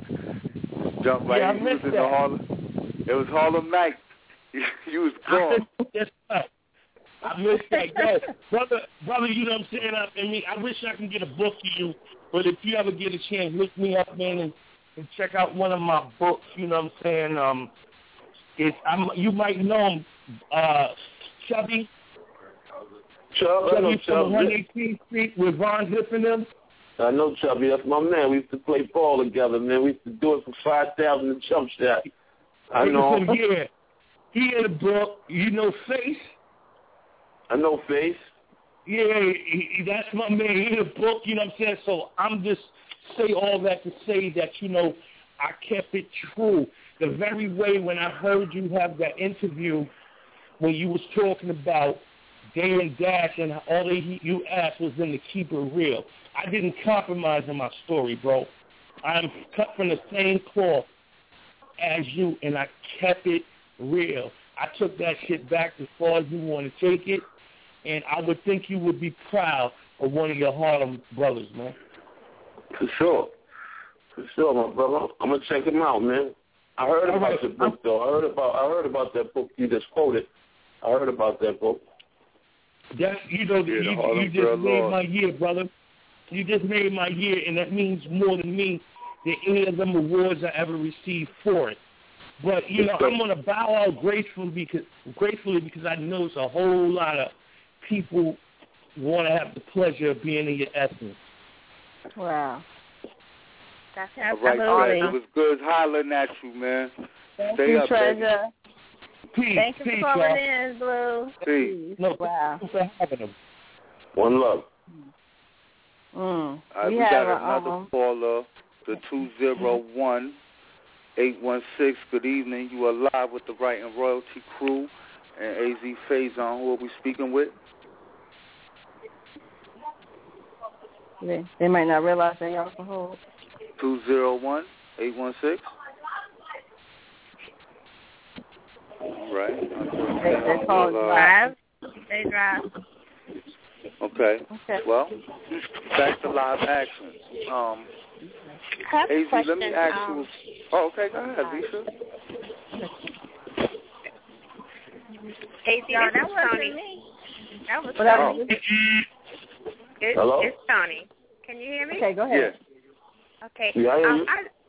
Jump right in. You was in the Harlem. It was Harlem night. You was gone. Yes, sir. I missed that. Yo, brother, you know what I'm saying? I wish I could get a book to you, but if you ever get a chance, look me up, man, and check out one of my books. You know what I'm saying? You might know him, Chubby. Chubby from 118th Street with Von Zip and them. I know Chubby. That's my man. We used to play ball together, man. We used to do it for 5,000 in jump shot. I know. Yeah. He in the book. You know Face? I know Face. Yeah, that's my man. He in the book, you know what I'm saying? So I'm just say all that to say that, I kept it true. The very way when I heard you have that interview when you was talking about Day and Dash and all you asked was them to keep it real. I didn't compromise in my story, bro. I'm cut from the same cloth as you, and I kept it real. I took that shit back as far as you want to take it, and I would think you would be proud of one of your Harlem brothers, man. For sure, my brother. I'm gonna check him out, man. I heard about the book, though. I heard about that book you just quoted. I heard about that book. That's you just made my year, brother. You just made my year, and that means more to me than any of them awards I ever received for it. But I'm gonna bow out gracefully because I know it's a whole lot of people want to have the pleasure of being in your essence. Wow. That's all right, it was good hollering at you, man. Stay up, Treasure. Peace. Thank you for calling in, Blue. Peace. No, wow. Thanks for having them. One love. All right, we got another caller, the 201-816. Good evening. You are live with the Right and Royalty crew and AZ Faison. Who are we speaking with? They might not realize they are on hold. 201-816. All right. They call live. They drive. Okay. Well, back to live action. AZ, let me ask you. Oh, okay. Go ahead, Lisa. AZ, that wasn't Tony. me. That was Tony. Hello? It's Tony. Can you hear me? Okay, go ahead. Yeah. Okay. Yeah, I hear you.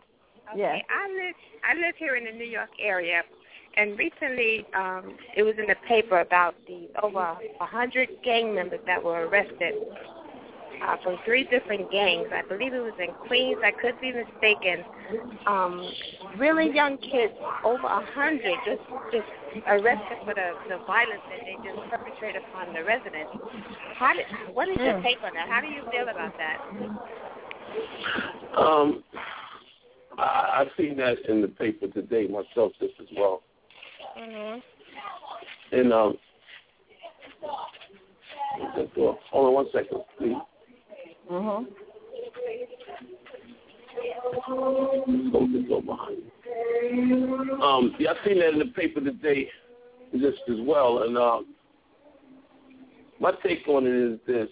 I live here in the New York area, and recently it was in the paper about the over 100 gang members that were arrested from 3 different gangs. I believe it was in Queens. I could be mistaken. Really young kids, over 100, just arrested for the violence that they just perpetrated upon the residents. What is your take on that? How do you feel about that? I've seen that in the paper today myself, just as well. Mhm. And hold on 1 second, please. Mhm. Close the door behind you. Yeah, I've seen that in the paper today, just as well. And my take on it is this: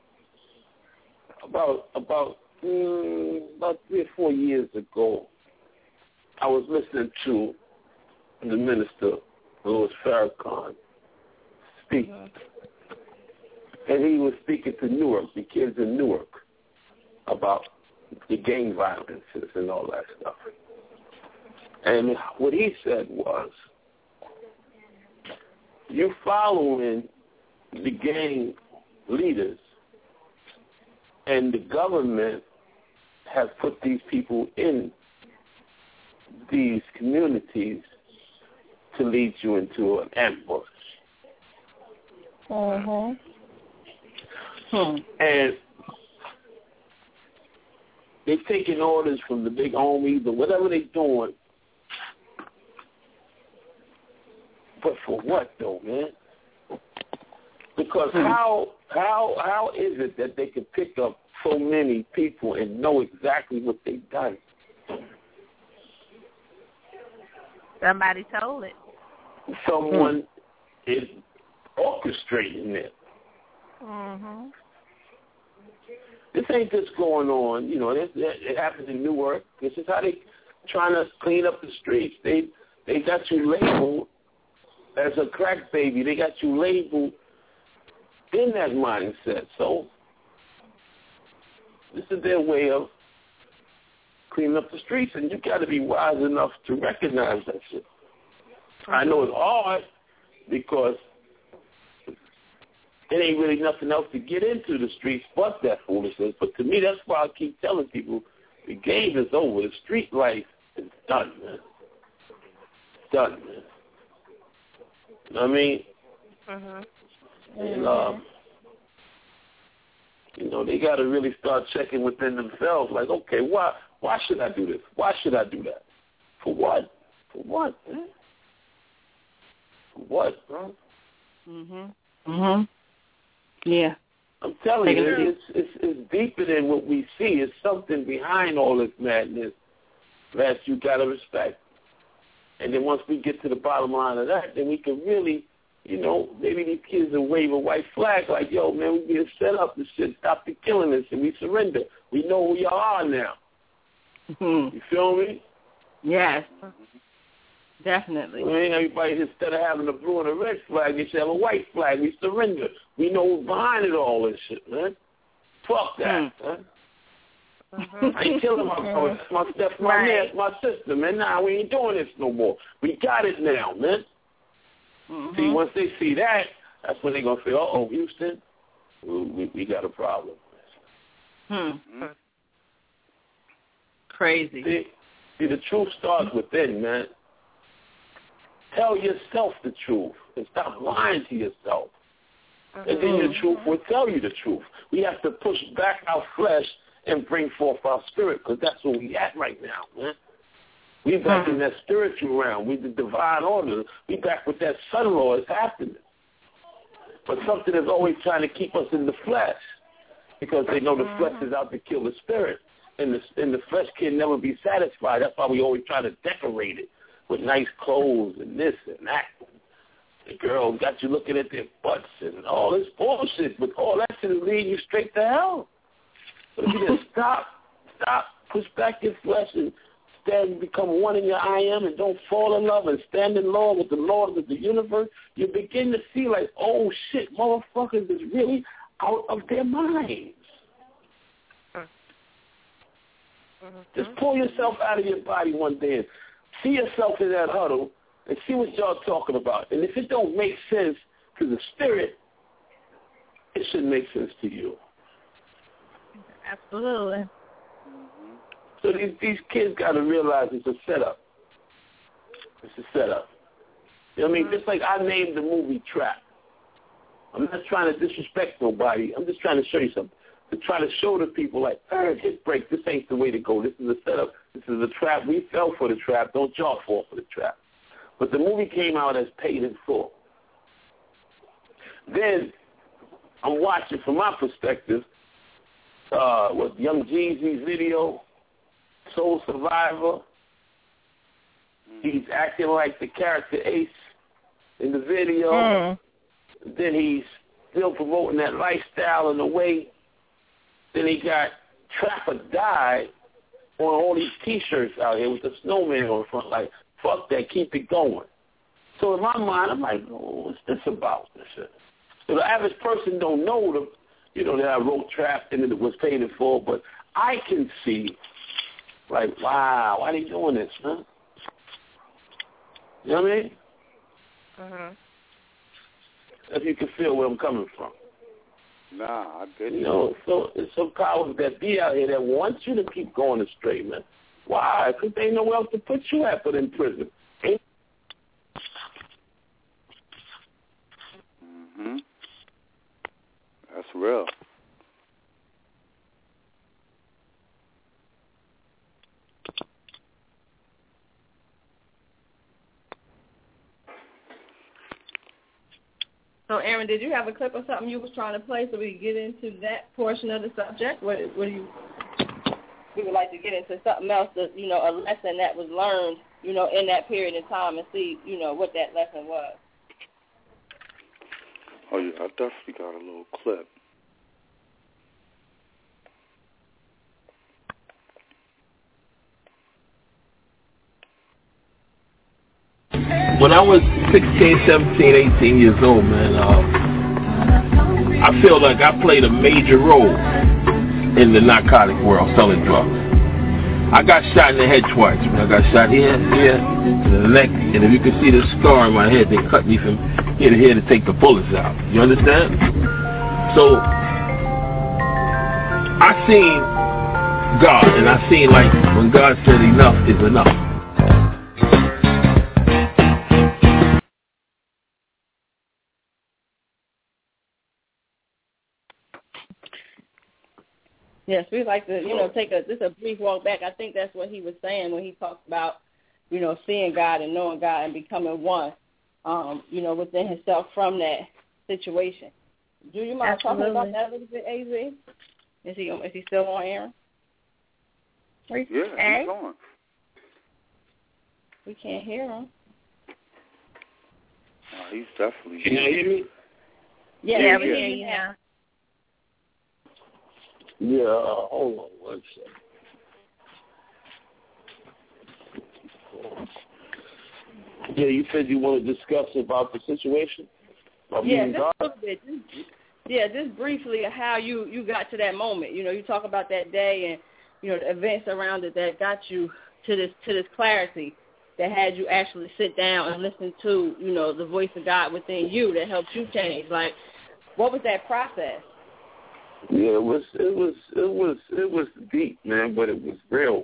about 3 or 4 years ago, I was listening to the minister, Louis Farrakhan, speak. And he was speaking to Newark, the kids in Newark, about the gang violences and all that stuff. And what he said was, you following the gang leaders, and the government has put these people in these communities to lead you into an ambush. Mhm. And they're taking orders from the big homies or whatever they're doing. But for what, though, man? Because how is it that they can pick up so many people and know exactly what they've done? Somebody told it. Someone is orchestrating it. Mhm. This ain't just going on, you know. It happens in Newark. This is how they trying to clean up the streets. They got you labeled as a crack baby. They got you labeled in that mindset. So this is their way of cleaning up the streets, and you got to be wise enough to recognize that shit. I know it's hard because it ain't really nothing else to get into the streets but that foolishness. But to me, that's why I keep telling people the game is over. The street life is done, man. Done, man. You know what I mean? And, you know, they got to really start checking within themselves. Like, okay, why should I do this? Why should I do that? For what? For what, man? For what, bro? Yeah. I'm telling you, it's deeper than what we see. It's something behind all this madness that you got to respect. And then once we get to the bottom line of that, then we can really, you know, maybe these kids will wave a white flag like, yo, man, we being set up. This shit, stop the killing us, and we surrender. We know who y'all are now. You feel me? Yes. Definitely. I mean, everybody, instead of having a blue and a red flag, they should have a white flag. We surrender. We know who's behind it all, this shit, man. Fuck that, man. I ain't killing my brother. That's my man, that's my sister, man. Nah, we ain't doing this no more. We got it now, man. See, once they see that, that's when they're going to say, uh-oh, Houston, we got a problem. Crazy. See, the truth starts within, man. Tell yourself the truth and stop lying to yourself. And then the truth will tell you the truth. We have to push back our flesh and bring forth our spirit, because that's where we at right now, man. We back in that spiritual realm. We the divine order. We back with that sun law is happening. But something is always trying to keep us in the flesh, because they know the flesh is out to kill the spirit. And the flesh can never be satisfied. That's why we always try to decorate it with nice clothes and this and that. The girl got you looking at their butts and all this bullshit, but all that shit is leading you straight to hell. So if you just stop, push back your flesh and stand, become one in your I am, and don't fall in love and stand in law with the Lord of the universe, you begin to see like, oh shit, motherfuckers is really out of their minds. Just pull yourself out of your body one day and see yourself in that huddle and see what y'all talking about. And if it don't make sense to the spirit, it should make sense to you. Absolutely. So these kids got to realize it's a setup. It's a setup. You know what I mean? Just like I named the movie Trap. I'm not trying to disrespect nobody. I'm just trying to show you something. To try to show the people, like, hit break, this ain't the way to go. This is a setup. This is a trap. We fell for the trap. Don't y'all fall for the trap. But the movie came out as paid in full. Then I'm watching, from my perspective, with Young Jeezy's video, Soul Survivor. He's acting like the character Ace in the video. Then he's still promoting that lifestyle in a way. Then he got Trap or Die on all these T-shirts out here with the snowman on the front. Like, fuck that, keep it going. So in my mind, I'm like, oh, what's this about? So the average person don't know that I wrote Trap and it was paid in full, but I can see, like, wow, why are they doing this, huh? You know what I mean? If you can feel where I'm coming from. Nah, I get it. So there's some powers that be out here that want you to keep going astray, man. Why? Because they ain't nowhere else to put you at but in prison. That's real. So, Aaron, did you have a clip or something you was trying to play so we could get into that portion of the subject? What do you? We would like to get into something else, that, a lesson that was learned, in that period of time, and see, what that lesson was. Oh yeah, I definitely got a little clip. When I was 16, 17, 18 years old, man, I feel like I played a major role in the narcotic world, selling drugs. I got shot in the head twice. I got shot here, and in the neck, and if you can see the scar in my head, they cut me from here to here to take the bullets out. You understand? So, I seen God, and I seen, like, when God said enough is enough. Yes, we'd like to, take a brief walk back. I think that's what he was saying when he talked about, seeing God and knowing God and becoming one, within himself from that situation. Do you mind talking about that a little bit, AZ? Is he still on, Aaron? Yeah, he's on. We can't hear him. He's definitely. Can you hear me? Yeah, we hear you now. Yeah, hold on one second. Yeah, you said you want to discuss about the situation? Yeah, just a little bit. Just briefly how you got to that moment. You talk about that day and, the events around it that got you to this clarity that had you actually sit down and listen to, the voice of God within you that helped you change. Like, what was that process? Yeah, it was deep, man, but it was real.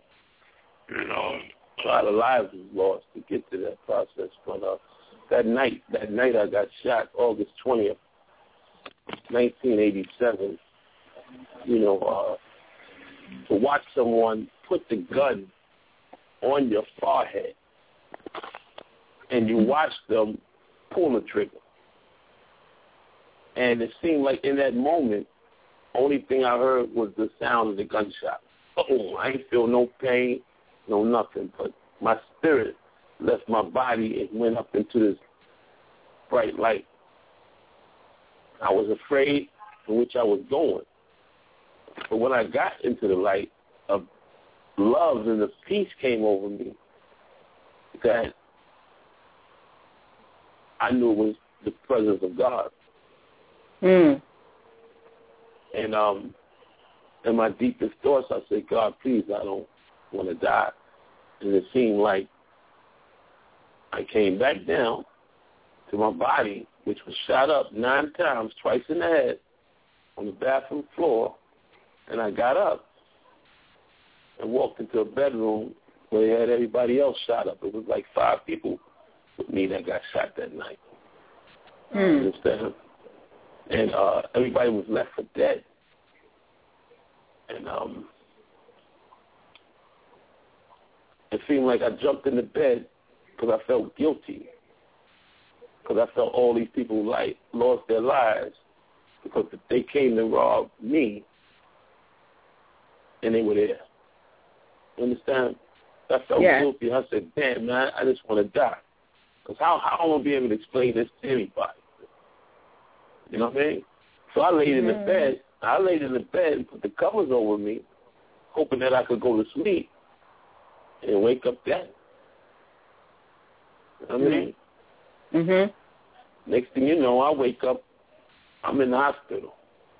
A lot of lives was lost to get to that process. But that night I got shot, August 20th, 1987. To watch someone put the gun on your forehead, and you watch them pull the trigger, and it seemed like in that moment, only thing I heard was the sound of the gunshot. Oh, I ain't feel no pain, no nothing. But my spirit left my body and went up into this bright light. I was afraid for which I was going. But when I got into the light, a love and a peace came over me that I knew it was the presence of God. And in my deepest thoughts, I said, God, please, I don't want to die. And it seemed like I came back down to my body, which was shot up 9 times, twice in the head, on the bathroom floor, and I got up and walked into a bedroom where they had everybody else shot up. It was like 5 people with me that got shot that night. You understand? And everybody was left for dead. And it seemed like I jumped in the bed because I felt guilty, because I felt all these people like lost their lives because they came to rob me, and they were there. You understand? I felt guilty. I said, damn, man, I just want to die. Because how am I going to be able to explain this to anybody? You know what I mean? So I laid in the bed. I laid in the bed and put the covers over me, hoping that I could go to sleep and wake up dead. You know what I mean? Next thing you know, I wake up, I'm in the hospital.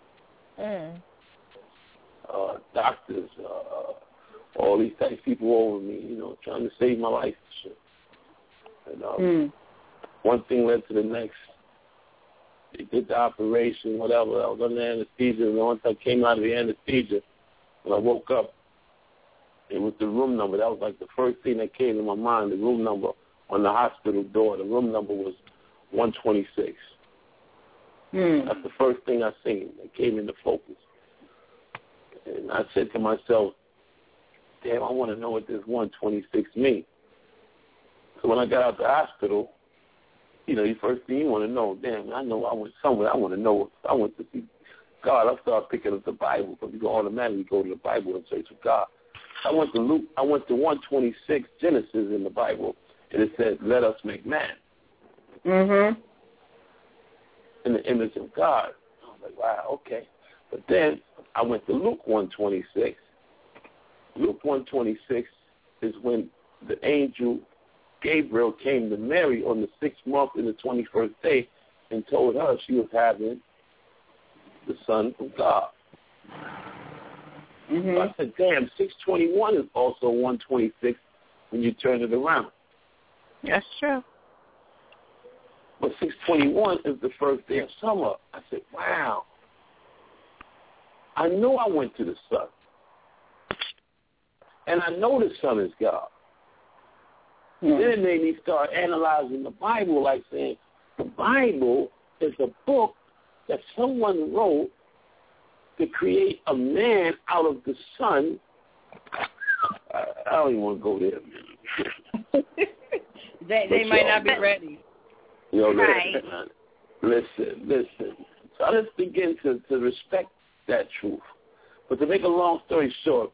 Doctors, all these type of people over me, you know, trying to save my life and shit. And one thing led to the next. They did the operation, whatever. I was under anesthesia, and once I came out of the anesthesia, when I woke up, it was the room number. That was like the first thing that came to my mind, the room number on the hospital door. The room number was 126. That's the first thing I seen that came into focus. And I said to myself, damn, I want to know what this 126 means. So when I got out the hospital, you know, the first thing you want to know, damn, I know I went somewhere. I want to know. I want to see God. I started picking up the Bible because you can automatically go to the Bible and search for God. I went to Luke. I went to 126 Genesis in the Bible, and it said, "Let us make man." In the image of God. I was like, wow, okay. But then I went to Luke 126. Luke 126 is when the angel Gabriel came to Mary on the 6th month in the 21st day and told her she was having the Son of God. So I said, damn, 621 is also 126 when you turn it around. That's true. But 621 is the first day of summer. I said, wow. I know I went to the sun. And I know the sun is God. Then it made me start analyzing the Bible, like saying, the Bible is a book that someone wrote to create a man out of the sun. I don't even want to go there, man. they might not be ready. Listen. So I just begin to respect that truth. But to make a long story short,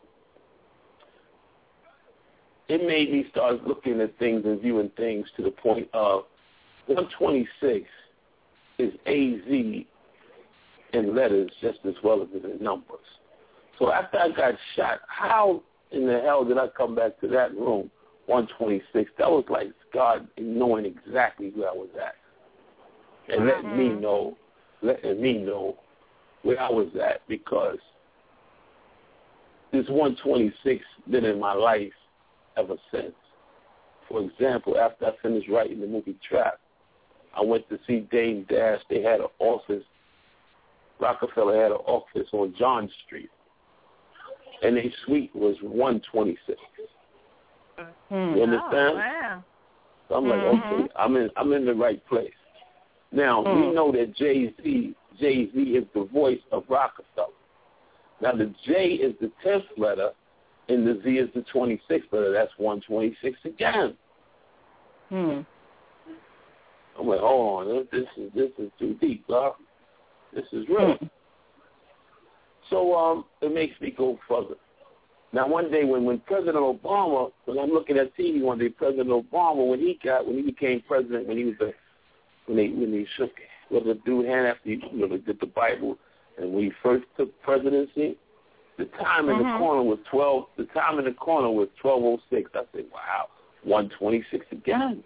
it made me start looking at things and viewing things to the point of 126 is AZ in letters just as well as in numbers. So after I got shot, how in the hell did I come back to that room, 126? That was like God knowing exactly where I was at and letting me know where I was at, because this 126 been in my life ever since. For example, after I finished writing the movie Trap, I went to see Dame Dash. They had an office. Rockefeller had an office on John Street, and their suite was 126. You understand? Oh, wow. So I'm like, okay, I'm in the right place. Now we know that Jay-Z is the voice of Rockefeller. Now the J is the 10th letter, and the Z is the 26th letter. That's 126 again. I'm like, hold on, this is too deep, bro. This is real. So it makes me go further. Now one day when President Obama, when I'm looking at TV one day, President Obama, when he became president, when he shook the dude hand after he did the Bible, and when he first took presidency, the time in the corner was 12. The time in the corner was 12:06. I said, wow, 126 again.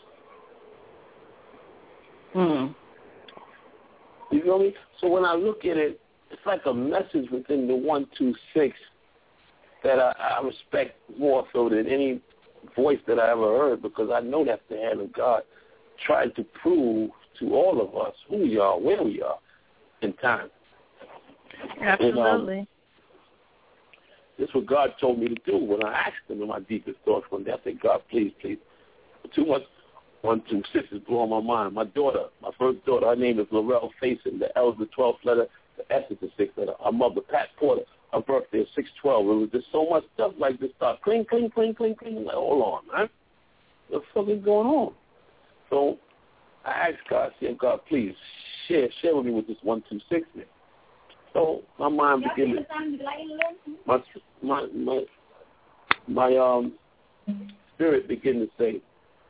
You feel me? So when I look at it, it's like a message within the 126 that I respect more so than any voice that I ever heard, because I know that's the hand of God trying to prove to all of us who we are, where we are in time. Absolutely. And, this is what God told me to do when I asked him in my deepest thoughts one day. I said, God, please. Too much 1, 2, 6 is blowing my mind. My daughter, my first daughter, her name is Laurel Faison. The L is the 12th letter. The S is the 6th letter. Her mother, Pat Porter, her birthday is 6/12. It was just so much stuff like this start cling. I'm like, hold on, man. What the fuck is going on? So I asked God, I said, God, please share with me with this 1, 2, 6 man. So my mind began to, my spirit began to say,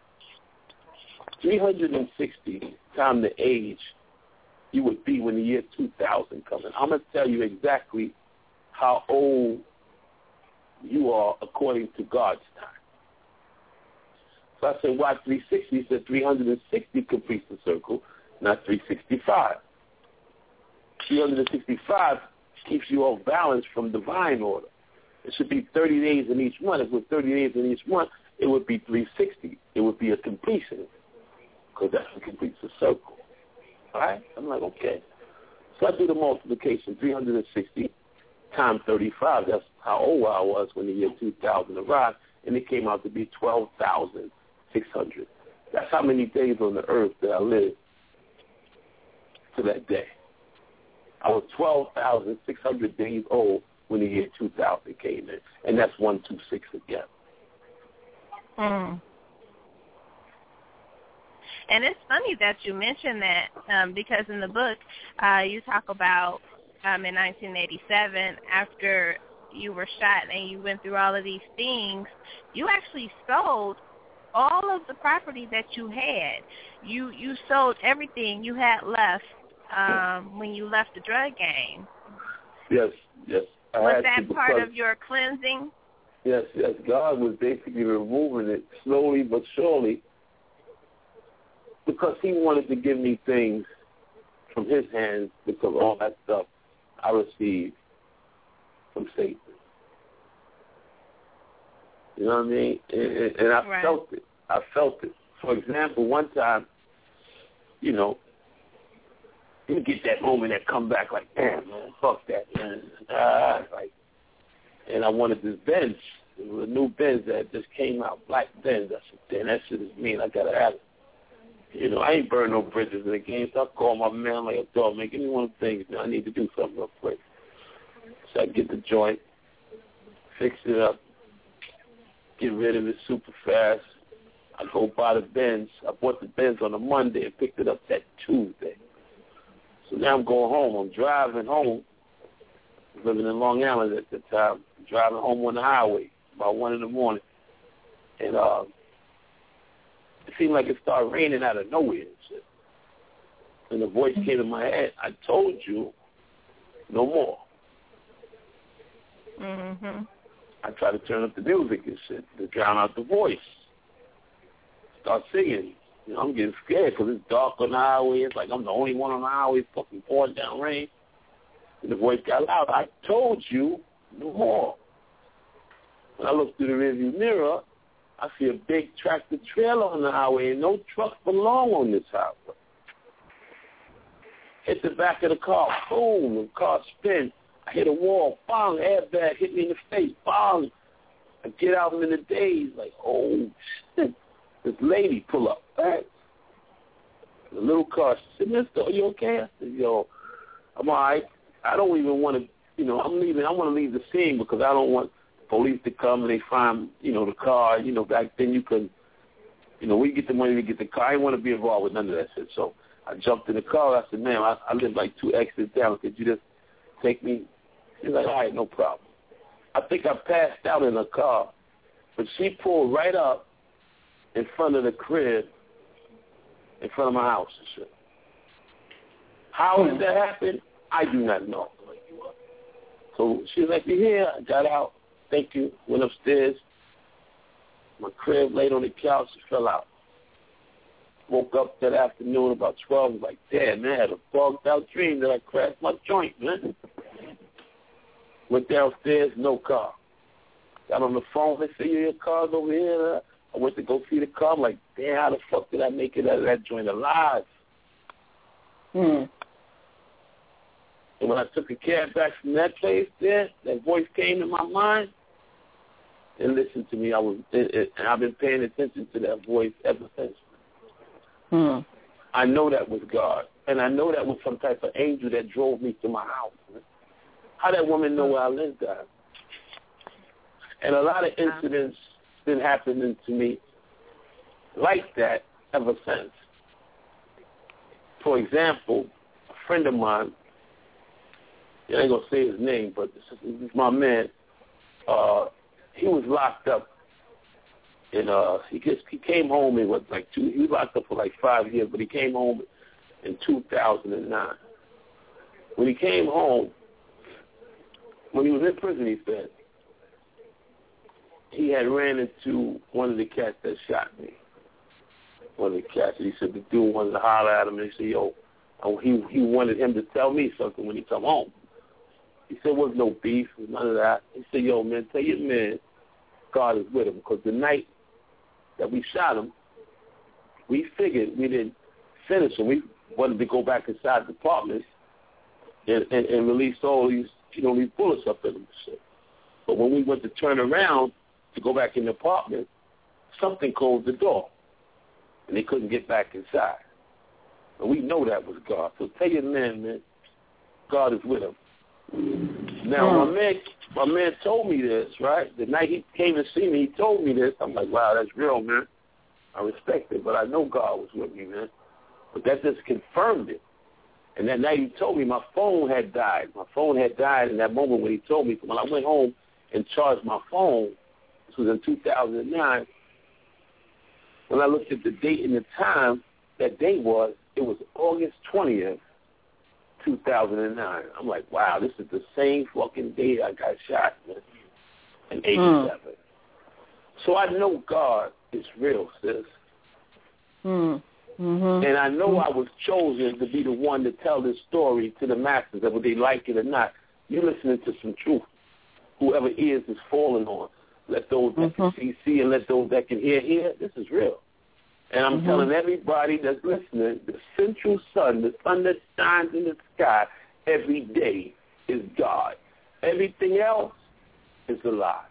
360 times the age you would be when the year 2000 comes in. I'm going to tell you exactly how old you are according to God's time. So I said, why 360? He said 360 completes the circle, not 365. 365 keeps you off balance from divine order. It should be 30 days in each month. If it was 30 days in each month, it would be 360. It would be a completion, because that's what completes the circle. All right? I'm like, okay. So I do the multiplication, 360 times 35. That's how old I was when the year 2000 arrived, and it came out to be 12,600. That's how many days on the earth that I lived to that day. I was 12,600 days old when the year 2000 came in, and that's 126 again. And it's funny that you mentioned that because in the book you talk about in 1987, after you were shot and you went through all of these things, you actually sold all of the property that you had. You sold everything you had left when you left the drug game. Yes. Was that part of your cleansing? Yes. God was basically removing it slowly but surely, because he wanted to give me things from his hands, because all that stuff I received from Satan. You know what I mean? And I felt it. For example, one time, you get that moment that come back like, damn, man, fuck that, man. And I wanted this Benz. It was a new Benz that just came out, black Benz. I said, damn, that shit is mean. I got to have it. I ain't burn no bridges in the game, so I call my man like a dog, man, give me one of the things, man. I need to do something real quick. So I get the joint, fix it up, get rid of it super fast. I go buy the Benz. I bought the Benz on a Monday and picked it up that Tuesday. So now I'm going home. I'm driving home. Living in Long Island at the time. Driving home on the highway about 1 in the morning. And it seemed like it started raining out of nowhere and shit. And the voice came in my head, I told you no more. Mm-hmm. I try to turn up the music and shit to drown out the voice. Start singing. I'm getting scared because it's dark on the highway. It's like I'm the only one on the highway fucking pouring down rain. And the voice got loud. I told you no more. When I look through the rearview mirror, I see a big tractor trailer on the highway, and no trucks belong on this highway. Hit the back of the car. Boom. The car spins. I hit a wall. Bang. Airbag hit me in the face. Bang. I get out in the daze like, oh, shit. This lady pull up. Right? The little car. She said, mister, are you okay? I said, yo, I'm all right. I don't even want to, I'm leaving. I want to leave the scene because I don't want police to come and they find, the car. Back then you could, we get the money to get the car. I didn't want to be involved with none of that shit. So I jumped in the car. I said, ma'am, I live like 2 exits down. Could you just take me? She's like, all right, no problem. I think I passed out in the car, but she pulled right up in front of the crib, in front of my house and shit. How did that happen? I do not know. So she was like, you here? I got out. Thank you. Went upstairs. My crib laid on the couch and fell out. Woke up that afternoon about 12. Was like, damn, man, I had a fogged out dream that I crashed my joint, man. Went downstairs, no car. Got on the phone. They say, your car's over here. I went to go see the car. I'm like, damn, how the fuck did I make it out of that joint alive? And when I took a cab back from that place there, that voice came to my mind and listened to me. And I've been paying attention to that voice ever since. I know that was God. And I know that was some type of angel that drove me to my house. Man. How that woman know where I lived at? And a lot of incidents been happening to me like that ever since. For example, a friend of mine, I ain't going to say his name, but this is my man. He was locked up. And he came home in he was locked up for like 5 years, but he came home in 2009. When he came home, when he was in prison, he said, he had ran into one of the cats that shot me. One of the cats. He said the dude wanted to holler at him, and he said, yo, he wanted him to tell me something when he come home. He said, there was no beef, none of that. He said, yo, man, tell your man God is with him. Because the night that we shot him, we figured we didn't finish him. We wanted to go back inside the apartment and release all these, these bullets up in him and shit. But when we went to turn around to go back in the apartment, something closed the door, and they couldn't get back inside. And we know that was God. So tell your man, God is with him. Now, my man told me this, right? The night he came to see me, he told me this. I'm like, wow, that's real, man. I respect it, but I know God was with me, man. But that just confirmed it. And that night he told me my phone had died. My phone had died in that moment when he told me. When I went home and charged my phone, this was in 2009, when I looked at the date and the time, that date was August 20th, 2009. I'm like, wow, this is the same fucking day I got shot, man, in 87. So I know God is real, sis. And I know I was chosen to be the one to tell this story to the masses, whether they like it or not. You're listening to some truth. Whoever ears is falling on. Let those that can see, and let those that can hear. This is real. And I'm telling everybody that's listening, the central sun, the sun that shines in the sky every day is God. Everything else is a lie.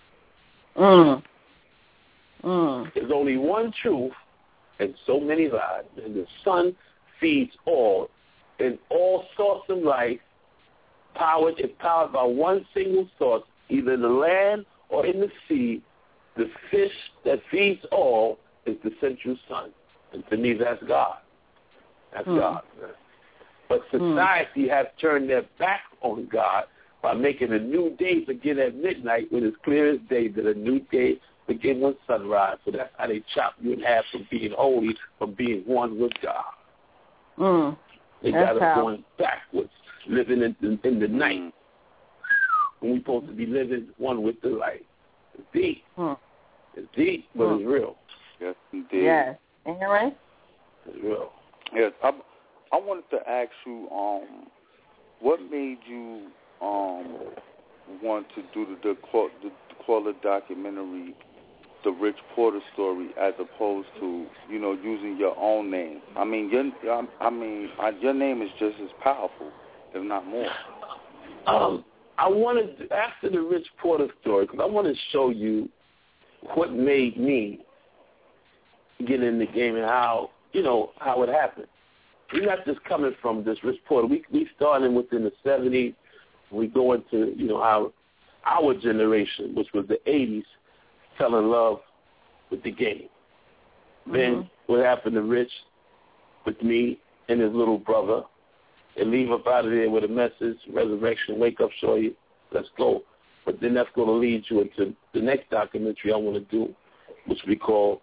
There's only one truth and so many lies. And the sun feeds all. And all source of life is powered by one single source, either in the land or in the sea. The fish that feeds all is the central sun. And to me, that's God. That's God. Man. But society has turned their back on God by making a new day begin at midnight when it's clear as day that a new day begin with sunrise. So that's how they chop you in half from being holy, from being one with God. They got us going backwards, living in the night, when we're supposed to be living one with the light. It's deep. It's deep, but it's real. Yes, indeed. Yes. Ain't that right? It's real. Yes. I wanted to ask you, what made you want to do the call the documentary, The Rich Porter Story, as opposed to using your own name? I mean, your name is just as powerful, if not more. I wanted to, after the Rich Porter story, because I want to show you what made me get in the game and how it happened. We're not just coming from this Rich Porter. We started within the 70s. We go into our generation, which was the 80s, fell in love with the game. Then what happened to Rich with me and his little brother? And leave up out of there with a message, resurrection, wake up, show you, let's go. But then that's going to lead you into the next documentary I want to do, which we call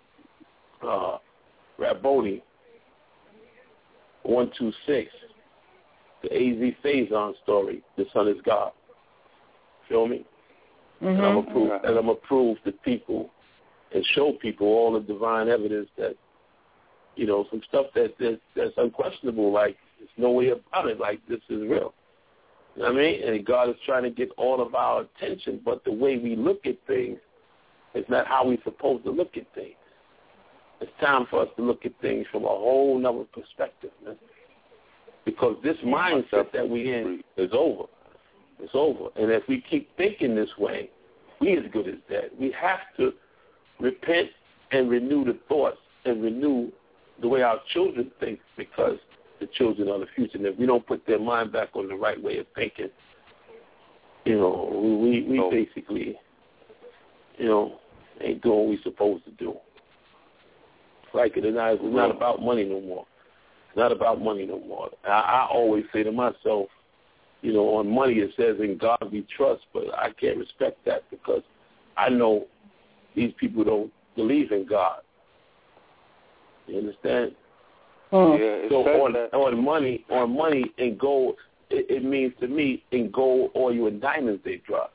Rabboni 126, the AZ Faison story, The Son is God. Feel me? And I'm going to prove to people and show people all the divine evidence that, some stuff that's unquestionable, like there's no way about it, like this is real. You know what I mean? And God is trying to get all of our attention, but the way we look at things is not how we're supposed to look at things. It's time for us to look at things from a whole nother perspective, man. Because this mindset that we're in is over. It's over. And if we keep thinking this way, we as good as dead. We have to repent and renew the thoughts and renew the way our children think, because the children are the future. And if we don't put their mind back on the right way of thinking, you know, we basically, you know, ain't doing what we're supposed to do. Like it or not, it's not about money no more. It's not about money no more. I always say to myself, you know, on money it says in God we trust, but I can't respect that because I know these people don't believe in God. You understand? Yeah, so on money and gold, it means to me in gold, oil, and diamonds they drop.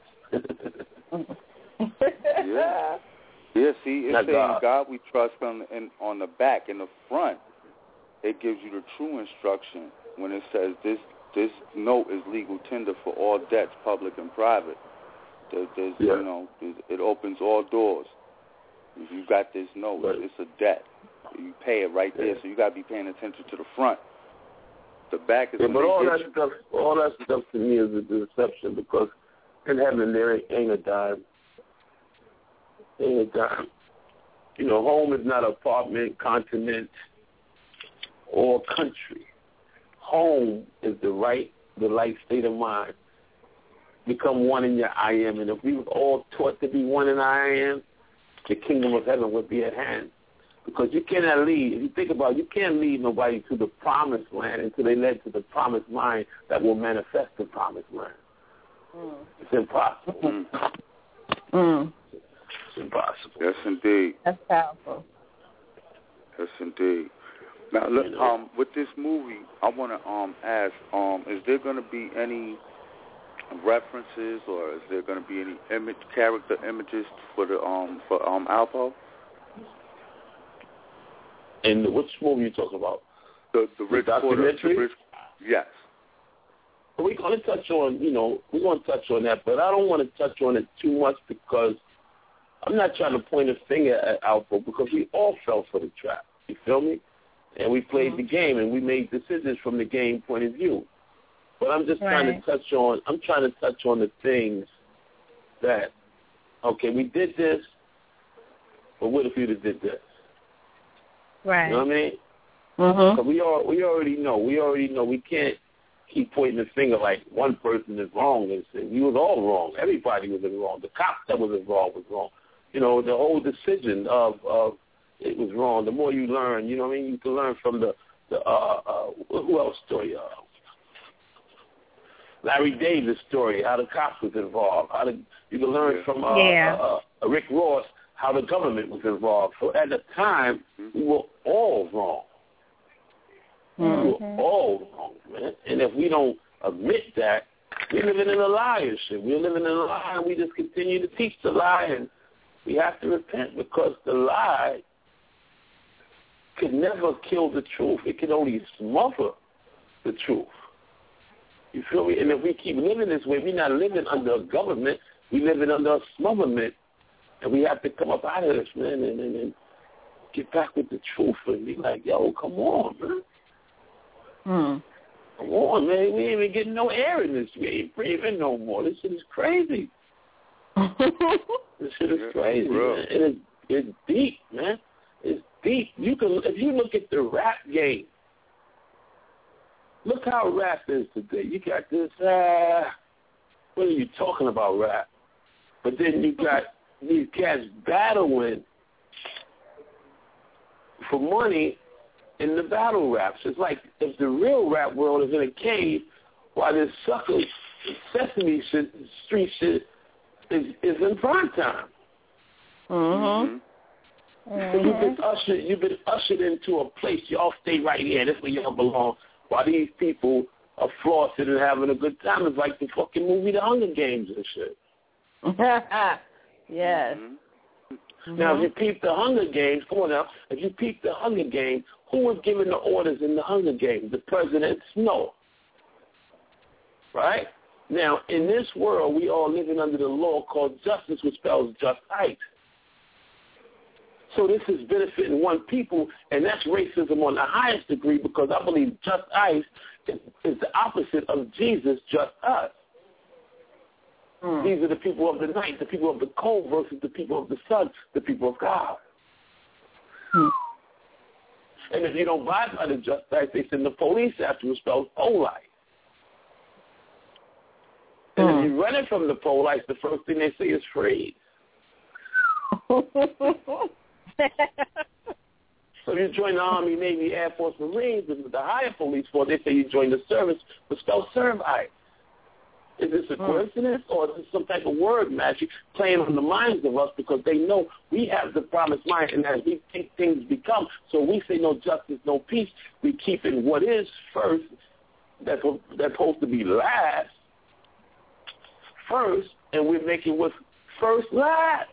Yeah. Yeah, see, it's saying God we trust on the back. In the front, it gives you the true instruction when it says this note is legal tender for all debts, public and private. You know, it opens all doors. If you got this note, it's a debt. You pay it right there, so you got to be paying attention to the front. The back is. Yeah, but all that stuff to me is a deception, because in heaven there ain't a dime. Ain't a dime. You know, home is not an apartment, continent, or country. Home is the right state of mind. Become one in your I am. And if we were all taught to be one in our I am, the kingdom of heaven would be at hand. Because you cannot lead. If you think about it, you can't lead nobody to the promised land until they led to the promised mind that will manifest the promised land. It's impossible. It's impossible. Yes, indeed. That's powerful. Yes, indeed. Now, look, with this movie, I want to ask, is there going to be any references, or is there going to be any character images for the Alpo? And which movie are you talking about? The Rich documentary? Yes. We're going to touch on, we're going to touch on that, but I don't want to touch on it too much because I'm not trying to point a finger at Alpo, because we all fell for the trap. You feel me? And we played the game, and we made decisions from the game point of view. But I'm just trying to touch on the things that, okay, we did this, but what if you'd have did this? Right. You know what I mean? Because we already know we can't keep pointing the finger like one person is wrong and say we was all wrong. Everybody was wrong. The cop that was involved was wrong. You know, the whole decision of it was wrong. The more you learn, you know what I mean? You can learn from the who else story? Larry Davis story, how the cops was involved. You can learn from Rick Ross how the government was involved. So at the time, we were all wrong. We were all wrong, man. And if we don't admit that, we're living in a lie and shit. We're living in a lie, and we just continue to teach the lie, and we have to repent, because the lie could never kill the truth. It can only smother the truth. You feel me? And if we keep living this way, we're not living under a government. We're living under a smotherment. And we have to come up out of this, man, and get back with the truth and be like, yo, come on, man. Come on, man. We ain't even getting no air in this. We ain't breathing no more. This shit is crazy. This shit is crazy, man. And it's deep, man. It's deep. If you look at the rap game, look how rap is today. You got this, what are you talking about, rap? But then you got these cats battling for money in the battle raps. It's like if the real rap world is in a cave while this sucker Sesame Street shit is in prime time. So you've been ushered into a place. Y'all stay right here. That's where y'all belong. While these people are flossing and having a good time. It's like the fucking movie The Hunger Games and shit. Yes. Now, if you peep the Hunger Games, come on now, if you peep the Hunger Games, who was giving the orders in the Hunger Games? The President Snow. Right? Now, in this world, we are living under the law called justice, which spells just right. So this is benefiting one people, and that's racism on the highest degree, because I believe just ice is the opposite of Jesus, just us. These are the people of the night, the people of the cold versus the people of the sun, the people of God. And if you don't abide by the just ice, they send the police after you, spells polite. And if you're running from the police, the first thing they say is freeze. So you join the Army, Navy, Air Force, Marines, and the higher police force, they say you join the service, but spell serve ice. Is this a coincidence, or is this some type of word magic playing on the minds of us, because they know we have the promised mind, and as we think things become, so we say no justice, no peace, we keep in what is first, that's supposed to be last, first, and we're making what's first last.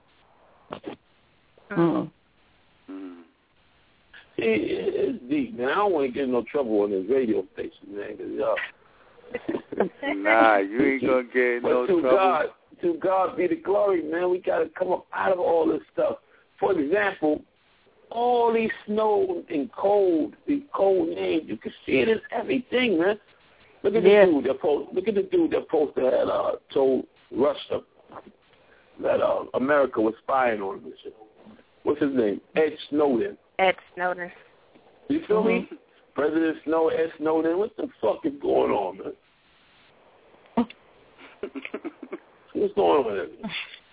It's deep, man. I don't want to get in no trouble on this radio station, man. Nah, you ain't gonna get in no trouble. To God be the glory, man. We got to come up out of all this stuff. For example, all these snow and cold, these cold names, you can see it in everything, man. Look at the dude that posted that told Russia that America was spying on him. What's his name? Ed Snowden. Ed Snowden. You feel me? President Ed Snowden. What the fuck is going on, man? What's going on with it?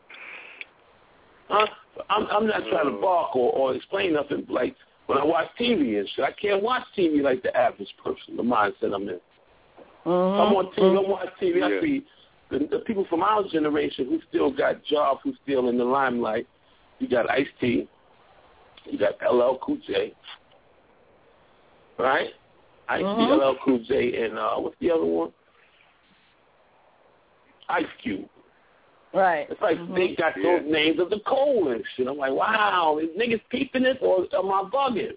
I'm not trying to bark or explain nothing. Like, when I watch TV and shit, I can't watch TV like the average person, the mindset I'm in. I'm on TV, I watch TV, I see the people from our generation who still got jobs, who still in the limelight. You got Ice-T, you got LL Cool J, right? Ice-T, LL Cool J, and what's the other one? Ice Cube. Right. It's like they got those names of the cold and shit. I'm like, wow, is niggas peeping this, or am I bugging?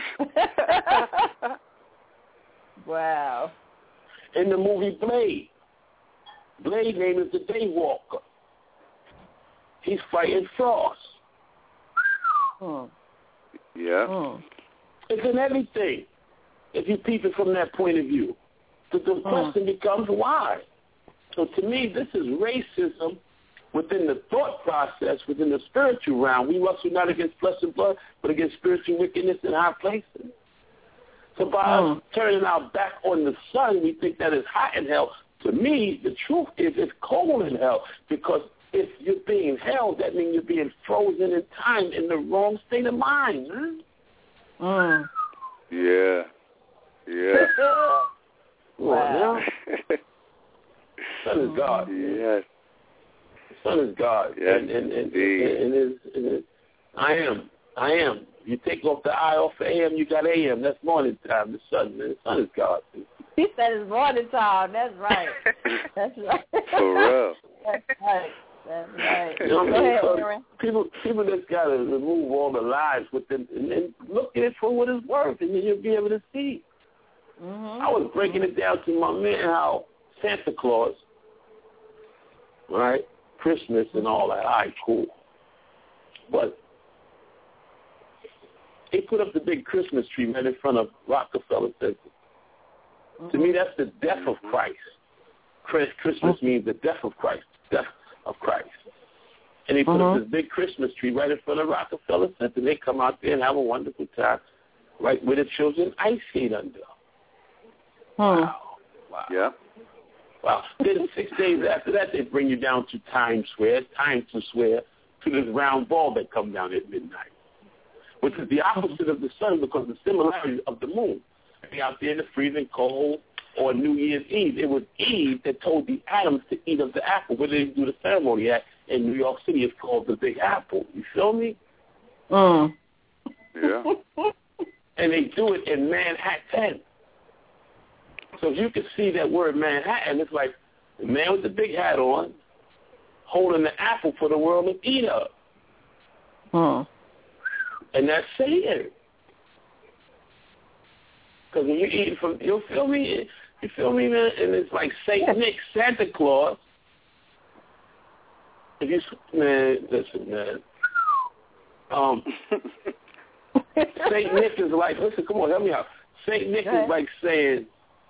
Wow. In the movie Blade name is the Daywalker. He's fighting Frost. Yeah. It's in everything, if you peep it from that point of view. The question becomes why? So to me, this is racism within the thought process, within the spiritual realm. We wrestle not against flesh and blood, but against spiritual wickedness in high places. So by us turning our back on the sun, we think that it's hot in hell. To me, the truth is it's cold in hell, because if you're being held, that means you're being frozen in time in the wrong state of mind. Yeah. Wow. Son is God. Yes. Son is God. Yes. And I am. You take off the I off the AM, you got AM. That's morning time. The sun is God. He said it's morning time. That's right. That's right. For real. That's right. That's right. You know what Go ahead, I mean? Aaron. People just got to remove all the lies within and look at it for what it's worth, and then you'll be able to see. I was breaking it down to my man how Santa Claus, right, Christmas and all that. All right, cool. But they put up the big Christmas tree right in front of Rockefeller Center. To me, that's the death of Christ. Christmas means the death of Christ. Death of Christ. And they put up this big Christmas tree right in front of Rockefeller Center. They come out there and have a wonderful time, right where the children ice skate under. Wow. Yeah. Wow. Then 6 days after that, they bring you down to Times Square, to this round ball that come down at midnight, which is the opposite of the sun, because the similarity of the moon. Be out there in the freezing cold, or New Year's Eve. It was Eve that told the atoms to eat of the apple. Where they do the ceremony at in New York City, it's called the Big Apple. You feel me? Yeah. And they do it in Manhattan. So if you can see that word Manhattan, it's like the man with the big hat on, holding the apple for the world to eat of. And that's Satan. Because when you eat from, you feel me? You feel me, man? And it's like Saint Nick, Santa Claus. If you, man, listen, man. Saint Nick is like, listen, come on, help me out. Saint Nick is like saying,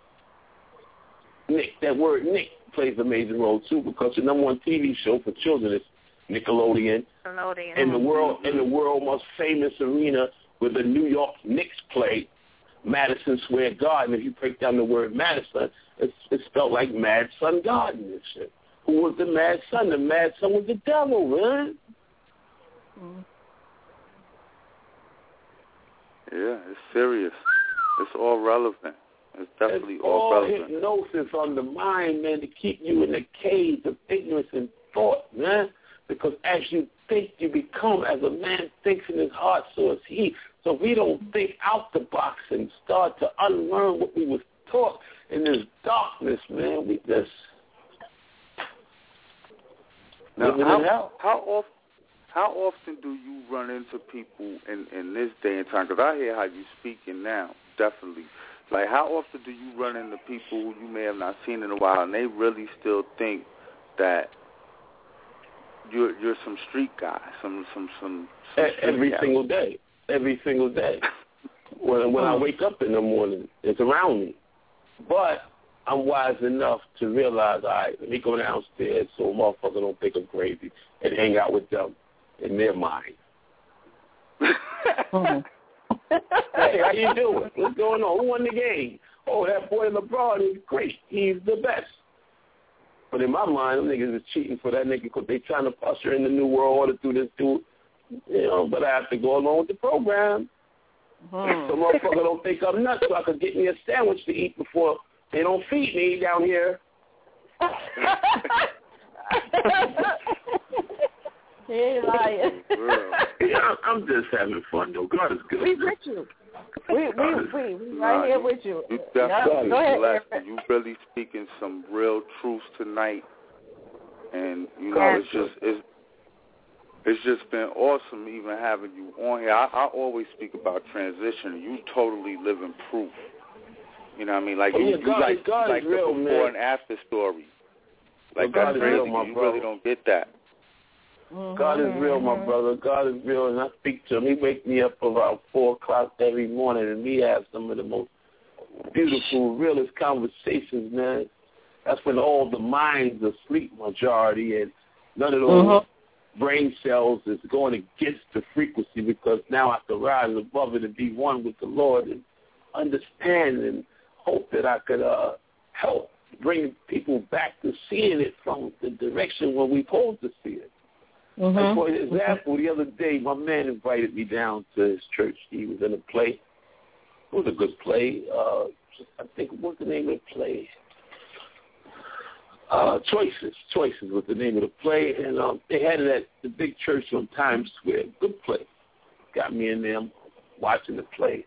Nick, that word Nick plays a major role too, because the number one TV show for children is Nickelodeon. In the world most famous arena where the New York Knicks play, Madison Square Garden. If you break down the word Madison, it's spelled like Mad Sun Garden and shit. Who was the Mad Sun? The Mad Sun was the devil, man. Yeah, it's serious. It's all relevant. It's definitely all relevant. Hypnosis on the mind, man, to keep you in the cage of ignorance and thought, man. Because as you think, you become. As a man thinks in his heart, so is he. So if we don't think out the box and start to unlearn what we was taught in this darkness, man, we just... Now, how often do you run into people in this day and time? Because I hear how you speaking now, definitely. Like, how often do you run into people who you may have not seen in a while, and they really still think that you're some street guy, some every single day. Every single day. When I wake up in the morning, it's around me. But I'm wise enough to realize, all right, let me go downstairs so a motherfucker don't think I'm crazy and hang out with them in their mind. Hey, how you doing? What's going on? Who won the game? Oh, that boy LeBron is great. He's the best. But in my mind, them niggas is cheating for that nigga because they trying to usher in the new world order through this dude. You know, but I have to go along with the program. So motherfucker don't think I'm nuts, so I could get me a sandwich to eat before they don't feed me down here. He ain't lying. Yeah, I'm just having fun, though. God is good. We with you. We right here with you. You definitely Go ahead, blessed. You really speaking some real truths tonight, and you know it's just been awesome even having you on here. I always speak about transition. You totally living proof. You know what I mean? Like you like the real, before man. and after story. Like God that's is crazy. real, my You brother. really don't get that. God is real, my brother. God is real, and I speak to him. He wake me up around 4 o'clock every morning, and we have some of the most beautiful, realest conversations, man. That's when all the minds are asleep, majority, and none of those brain cells is going against the frequency, because now I can rise above it and be one with the Lord and understand and hope that I could help bring people back to seeing it from the direction where we're supposed to see it. Like for example, the other day, my man invited me down to his church. He was in a play. It was a good play. I think, what's the name of the play? Choices was the name of the play. And they had it at the big church on Times Square. Good play. Got me in there. I'm watching the play.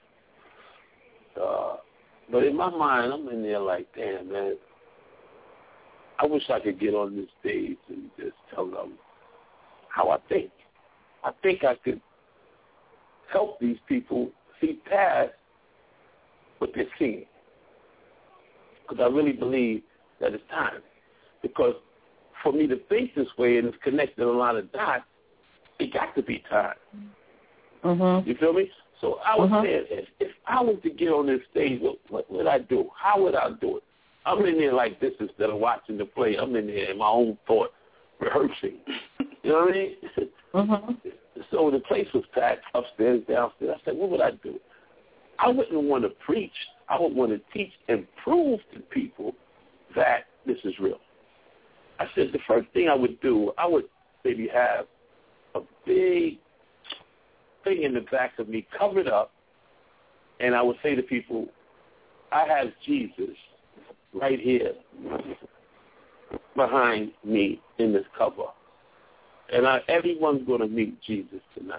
But in my mind, I'm in there like, damn, man, I wish I could get on this stage and just tell them how I think. I think I could help these people see past what they're seeing. Because I really believe that it's time. Because for me to think this way and it's connected a lot of dots, it got to be time. You feel me? So I was saying, if I was to get on this stage, what would I do? How would I do it? I'm in there like this instead of watching the play. I'm in there in my own thought, rehearsing. You know what I mean? So the place was packed, upstairs, downstairs. I said, what would I do? I wouldn't want to preach. I would want to teach and prove to people that this is real. I said the first thing I would do, I would maybe have a big thing in the back of me covered up, and I would say to people, I have Jesus right here behind me in this cover. And everyone's going to meet Jesus tonight.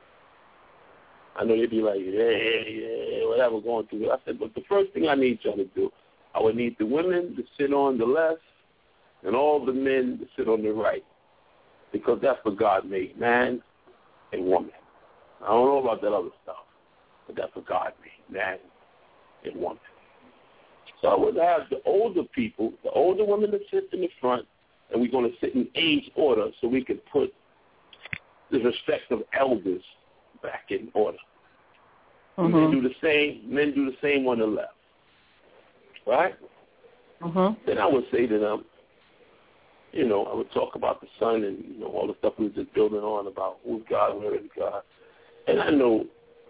I know they'd be like, yeah, whatever, going through it. I said, but the first thing I need y'all to do, I would need the women to sit on the left and all the men to sit on the right, because that's what God made, man and woman. I don't know about that other stuff, but that's what God made, man and woman. So I would have the older people, the older women that sit in the front, and we're going to sit in age order so we can put the respective elders back in order. Mm-hmm. Men do the same on the left. Right? Mm-hmm. Then I would say to them, you know, I would talk about the sun and, you know, all the stuff we were just building on about who's God, where is God. And I know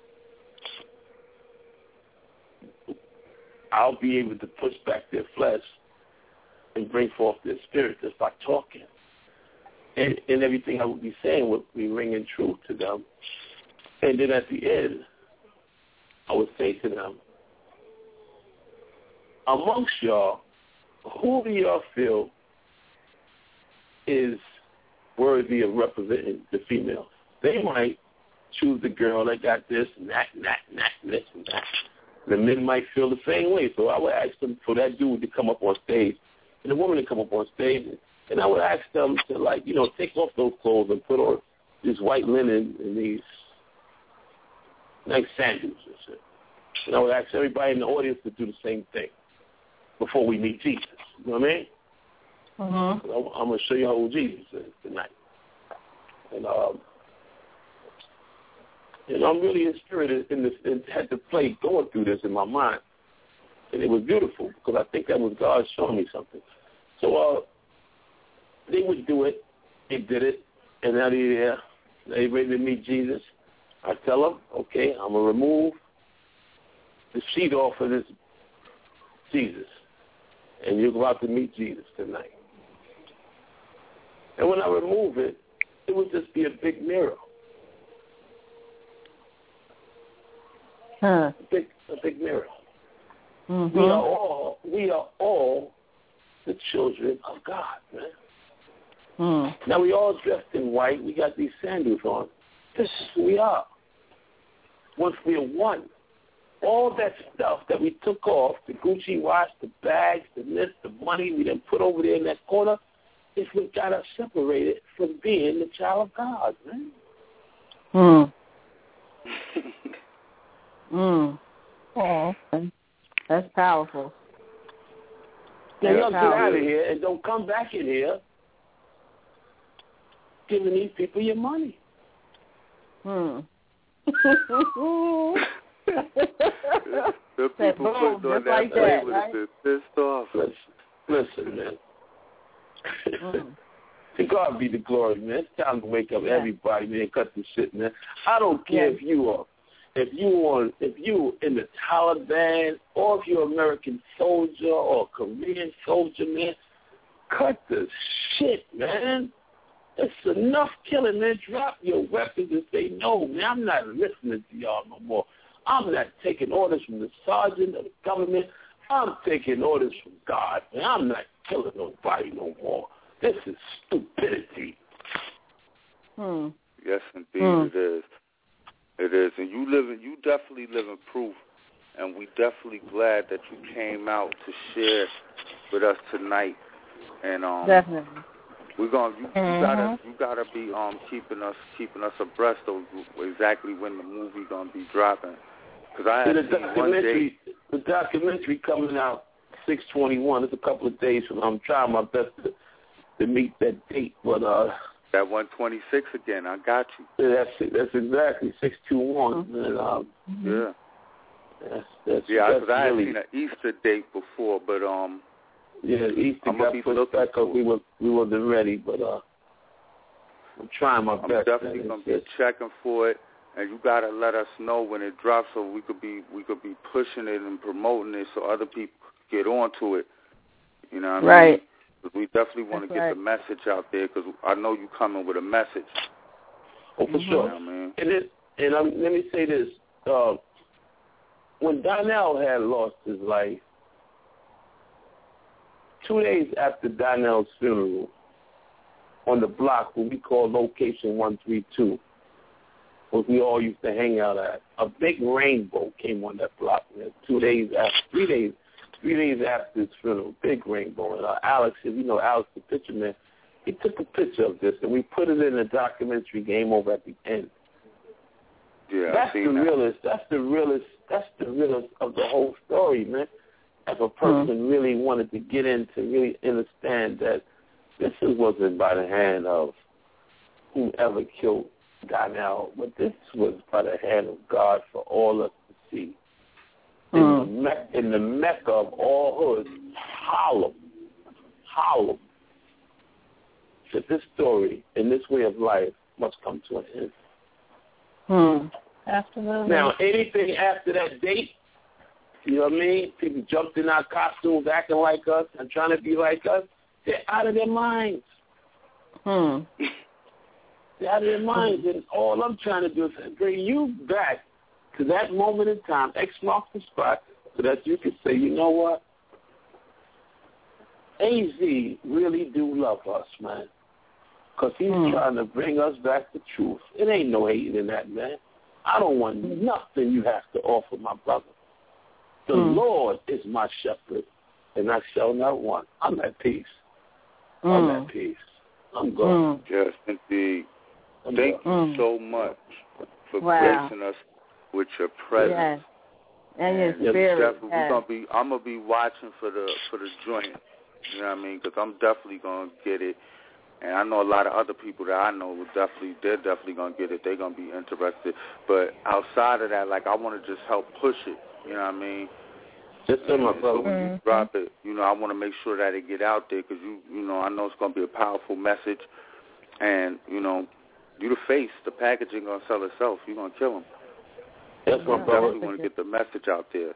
I'll be able to push back their flesh and bring forth their spirit just by talking. And everything I would be saying would be ringing true to them. And then at the end, I would say to them, amongst y'all, who do y'all feel is worthy of representing the female? They might choose the girl that got this and that and that and that and this and that. The men might feel the same way. So I would ask them for that dude to come up on stage and the woman to come up on stage. And I would ask them to, like, you know, take off those clothes and put on this white linen and these nice sandals and shit. And I would ask everybody in the audience to do the same thing before we meet Jesus. You know what I mean? Mm-hmm. I'm going to show you who Jesus is tonight. And I'm really inspired in this, and had to play going through this in my mind. And it was beautiful because I think that was God showing me something. So they would do it. They did it. And now they ready to meet Jesus. I tell them, okay, I'm going to remove the sheet off of this Jesus. And you're about to meet Jesus tonight. And when I remove it, it would just be a big mirror. Huh. A big mirror. Mm-hmm. We are all the children of God, man. Mm. Now we all dressed in white. We got these sandals on. This is who we are. Once we are one, all that stuff that we took off, the Gucci watch, the bags, the list, the money we done put over there in that corner, is what got us separated from being the child of God, man. Mm. Mm. Oh, that's powerful. Now y'all get out of here and don't come back in here giving these people your money. The people putting on that play would have been pissed off. Listen, man. To God be the glory, man. It's time to wake up everybody, man, cut the shit, man. I don't care if you in the Taliban or if you're an American soldier or a Korean soldier, man. Cut the shit, man. It's enough killing, man. Drop your weapons and say, no, man, I'm not listening to y'all no more. I'm not taking orders from the sergeant or the government. I'm taking orders from God, man. I'm not killing nobody no more. This is stupidity. Yes, indeed, it is. It is, and you definitely live in proof, and we definitely glad that you came out to share with us tonight. And definitely, we're gonna you gotta be keeping us abreast of exactly when the movie gonna be dropping. Because I had the documentary coming out 6/21. It's a couple of days from. I'm trying my best to meet that date, but that 126 again. I got you. That's exactly 6/21. And, That's because I had really seen an Easter date before, but Easter got pushed back up. We wasn't ready, but I'm trying my best. I'm definitely gonna be checking for it, and you gotta let us know when it drops so we could be pushing it and promoting it so other people get onto it. You know what I mean? Because we definitely want to get the message out there. Because I know you coming with a message. Oh, for sure. You know what I mean? Let me say this. When Donnell had lost his life, 2 days after Donnell's funeral, on the block what we call Location 132, where we all used to hang out at, a big rainbow came on that block. 3 days after his funeral, big rainbow. And Alex, if you know Alex, the picture man, he took a picture of this, and we put it in a documentary Game Over at the end. Yeah, That's the realest of the whole story, man. if a person really wanted to get in to really understand that this wasn't by the hand of whoever killed Donnell, but this was by the hand of God for all us to see. In the Mecca of all hoods, Harlem, that this story and this way of life must come to an end. Absolutely. Now, anything after that date, you know what I mean? People jumped in our costumes acting like us and trying to be like us. They're out of their minds. They're out of their minds. And all I'm trying to do is bring you back to that moment in time, X marks the spot, so that you can say, you know what? AZ really do love us, man. Because he's trying to bring us back to truth. It ain't no hating in that, man. I don't want nothing you have to offer, my brother. The Lord is my shepherd, and I shall not want. I'm at peace. I'm at peace. I'm good. Yes, indeed. Thank you so much for gracing us with your presence. Yes. And your spirit. I'm gonna be watching for the joint. You know what I mean? Because I'm definitely gonna get it. And I know a lot of other people that I know they're definitely going to get it. They're going to be interested. But outside of that, like, I want to just help push it. You know what I mean? Just so my brother. So when you drop it, you know, I want to make sure that it get out there because, you know, I know it's going to be a powerful message. And, you know, you the face. The packaging going to sell itself. You're going to kill them. Yes, my brother. Definitely want to get the message out there.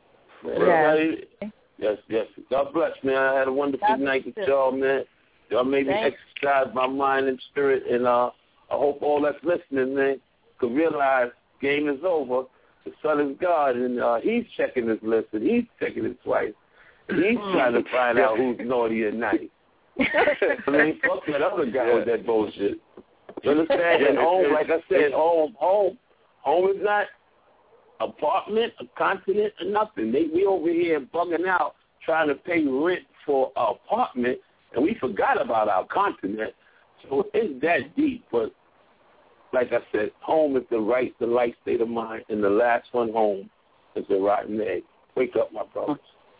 Yes. God bless, man. I had a wonderful night with y'all, man. Y'all made me exercise my mind and spirit, and I hope all that's listening, man, can realize game is over. The Son is God, and he's checking his list, and he's checking it twice. And he's trying to find out who's naughty at night. I mean, fuck that other guy with that bullshit. You understand? And home, like I said, home is not apartment, a continent, or nothing. We over here bugging out trying to pay rent for an apartment, and we forgot about our continent. So it's that deep. But like I said, home is the right state of mind, and the last one home is a rotten egg. Wake up, my brothers.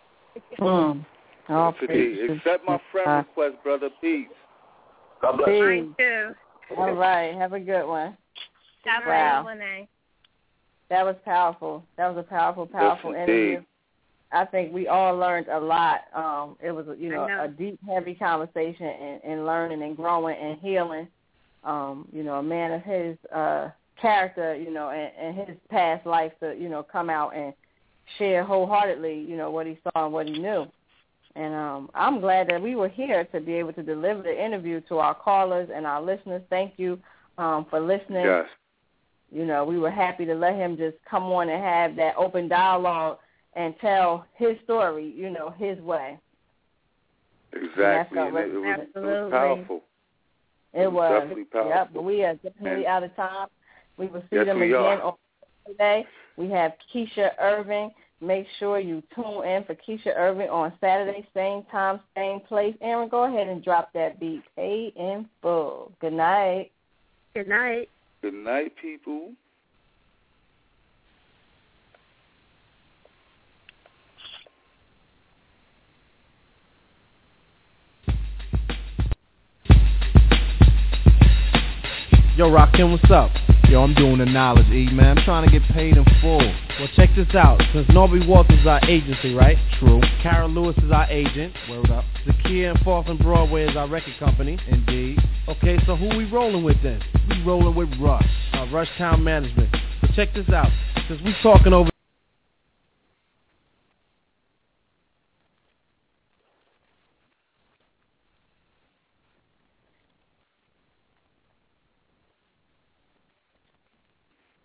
Accept my friend request, brother. Peace. God bless you. All right. Have a good one. Wow. That was powerful. That was a powerful interview. I think we all learned a lot. It was, a deep, heavy conversation and learning and growing and healing. A man of his character, and his past life to, come out and share wholeheartedly, what he saw and what he knew. And I'm glad that we were here to be able to deliver the interview to our callers and our listeners. Thank you for listening. Yes. We were happy to let him just come on and have that open dialogue and tell his story, his way. Exactly. It was powerful. It was. Definitely powerful. Yep, but we are definitely out of time. We will see them again on Saturday. We have Keisha Irving. Make sure you tune in for Keisha Irving on Saturday, same time, same place. Aaron, go ahead and drop that beat. Paid in full. Good night. Good night. Good night, people. Yo, Rakim, what's up? Yo, I'm doing the knowledge, E, man. I'm trying to get paid in full. Well, check this out. Since Norby Walters is our agency, right? True. Carol Lewis is our agent. Word up. Zakia and 4th and Broadway is our record company. Indeed. Okay, so who we rolling with then? We rolling with Rush, our Rush Town Management. So check this out. Since we talking over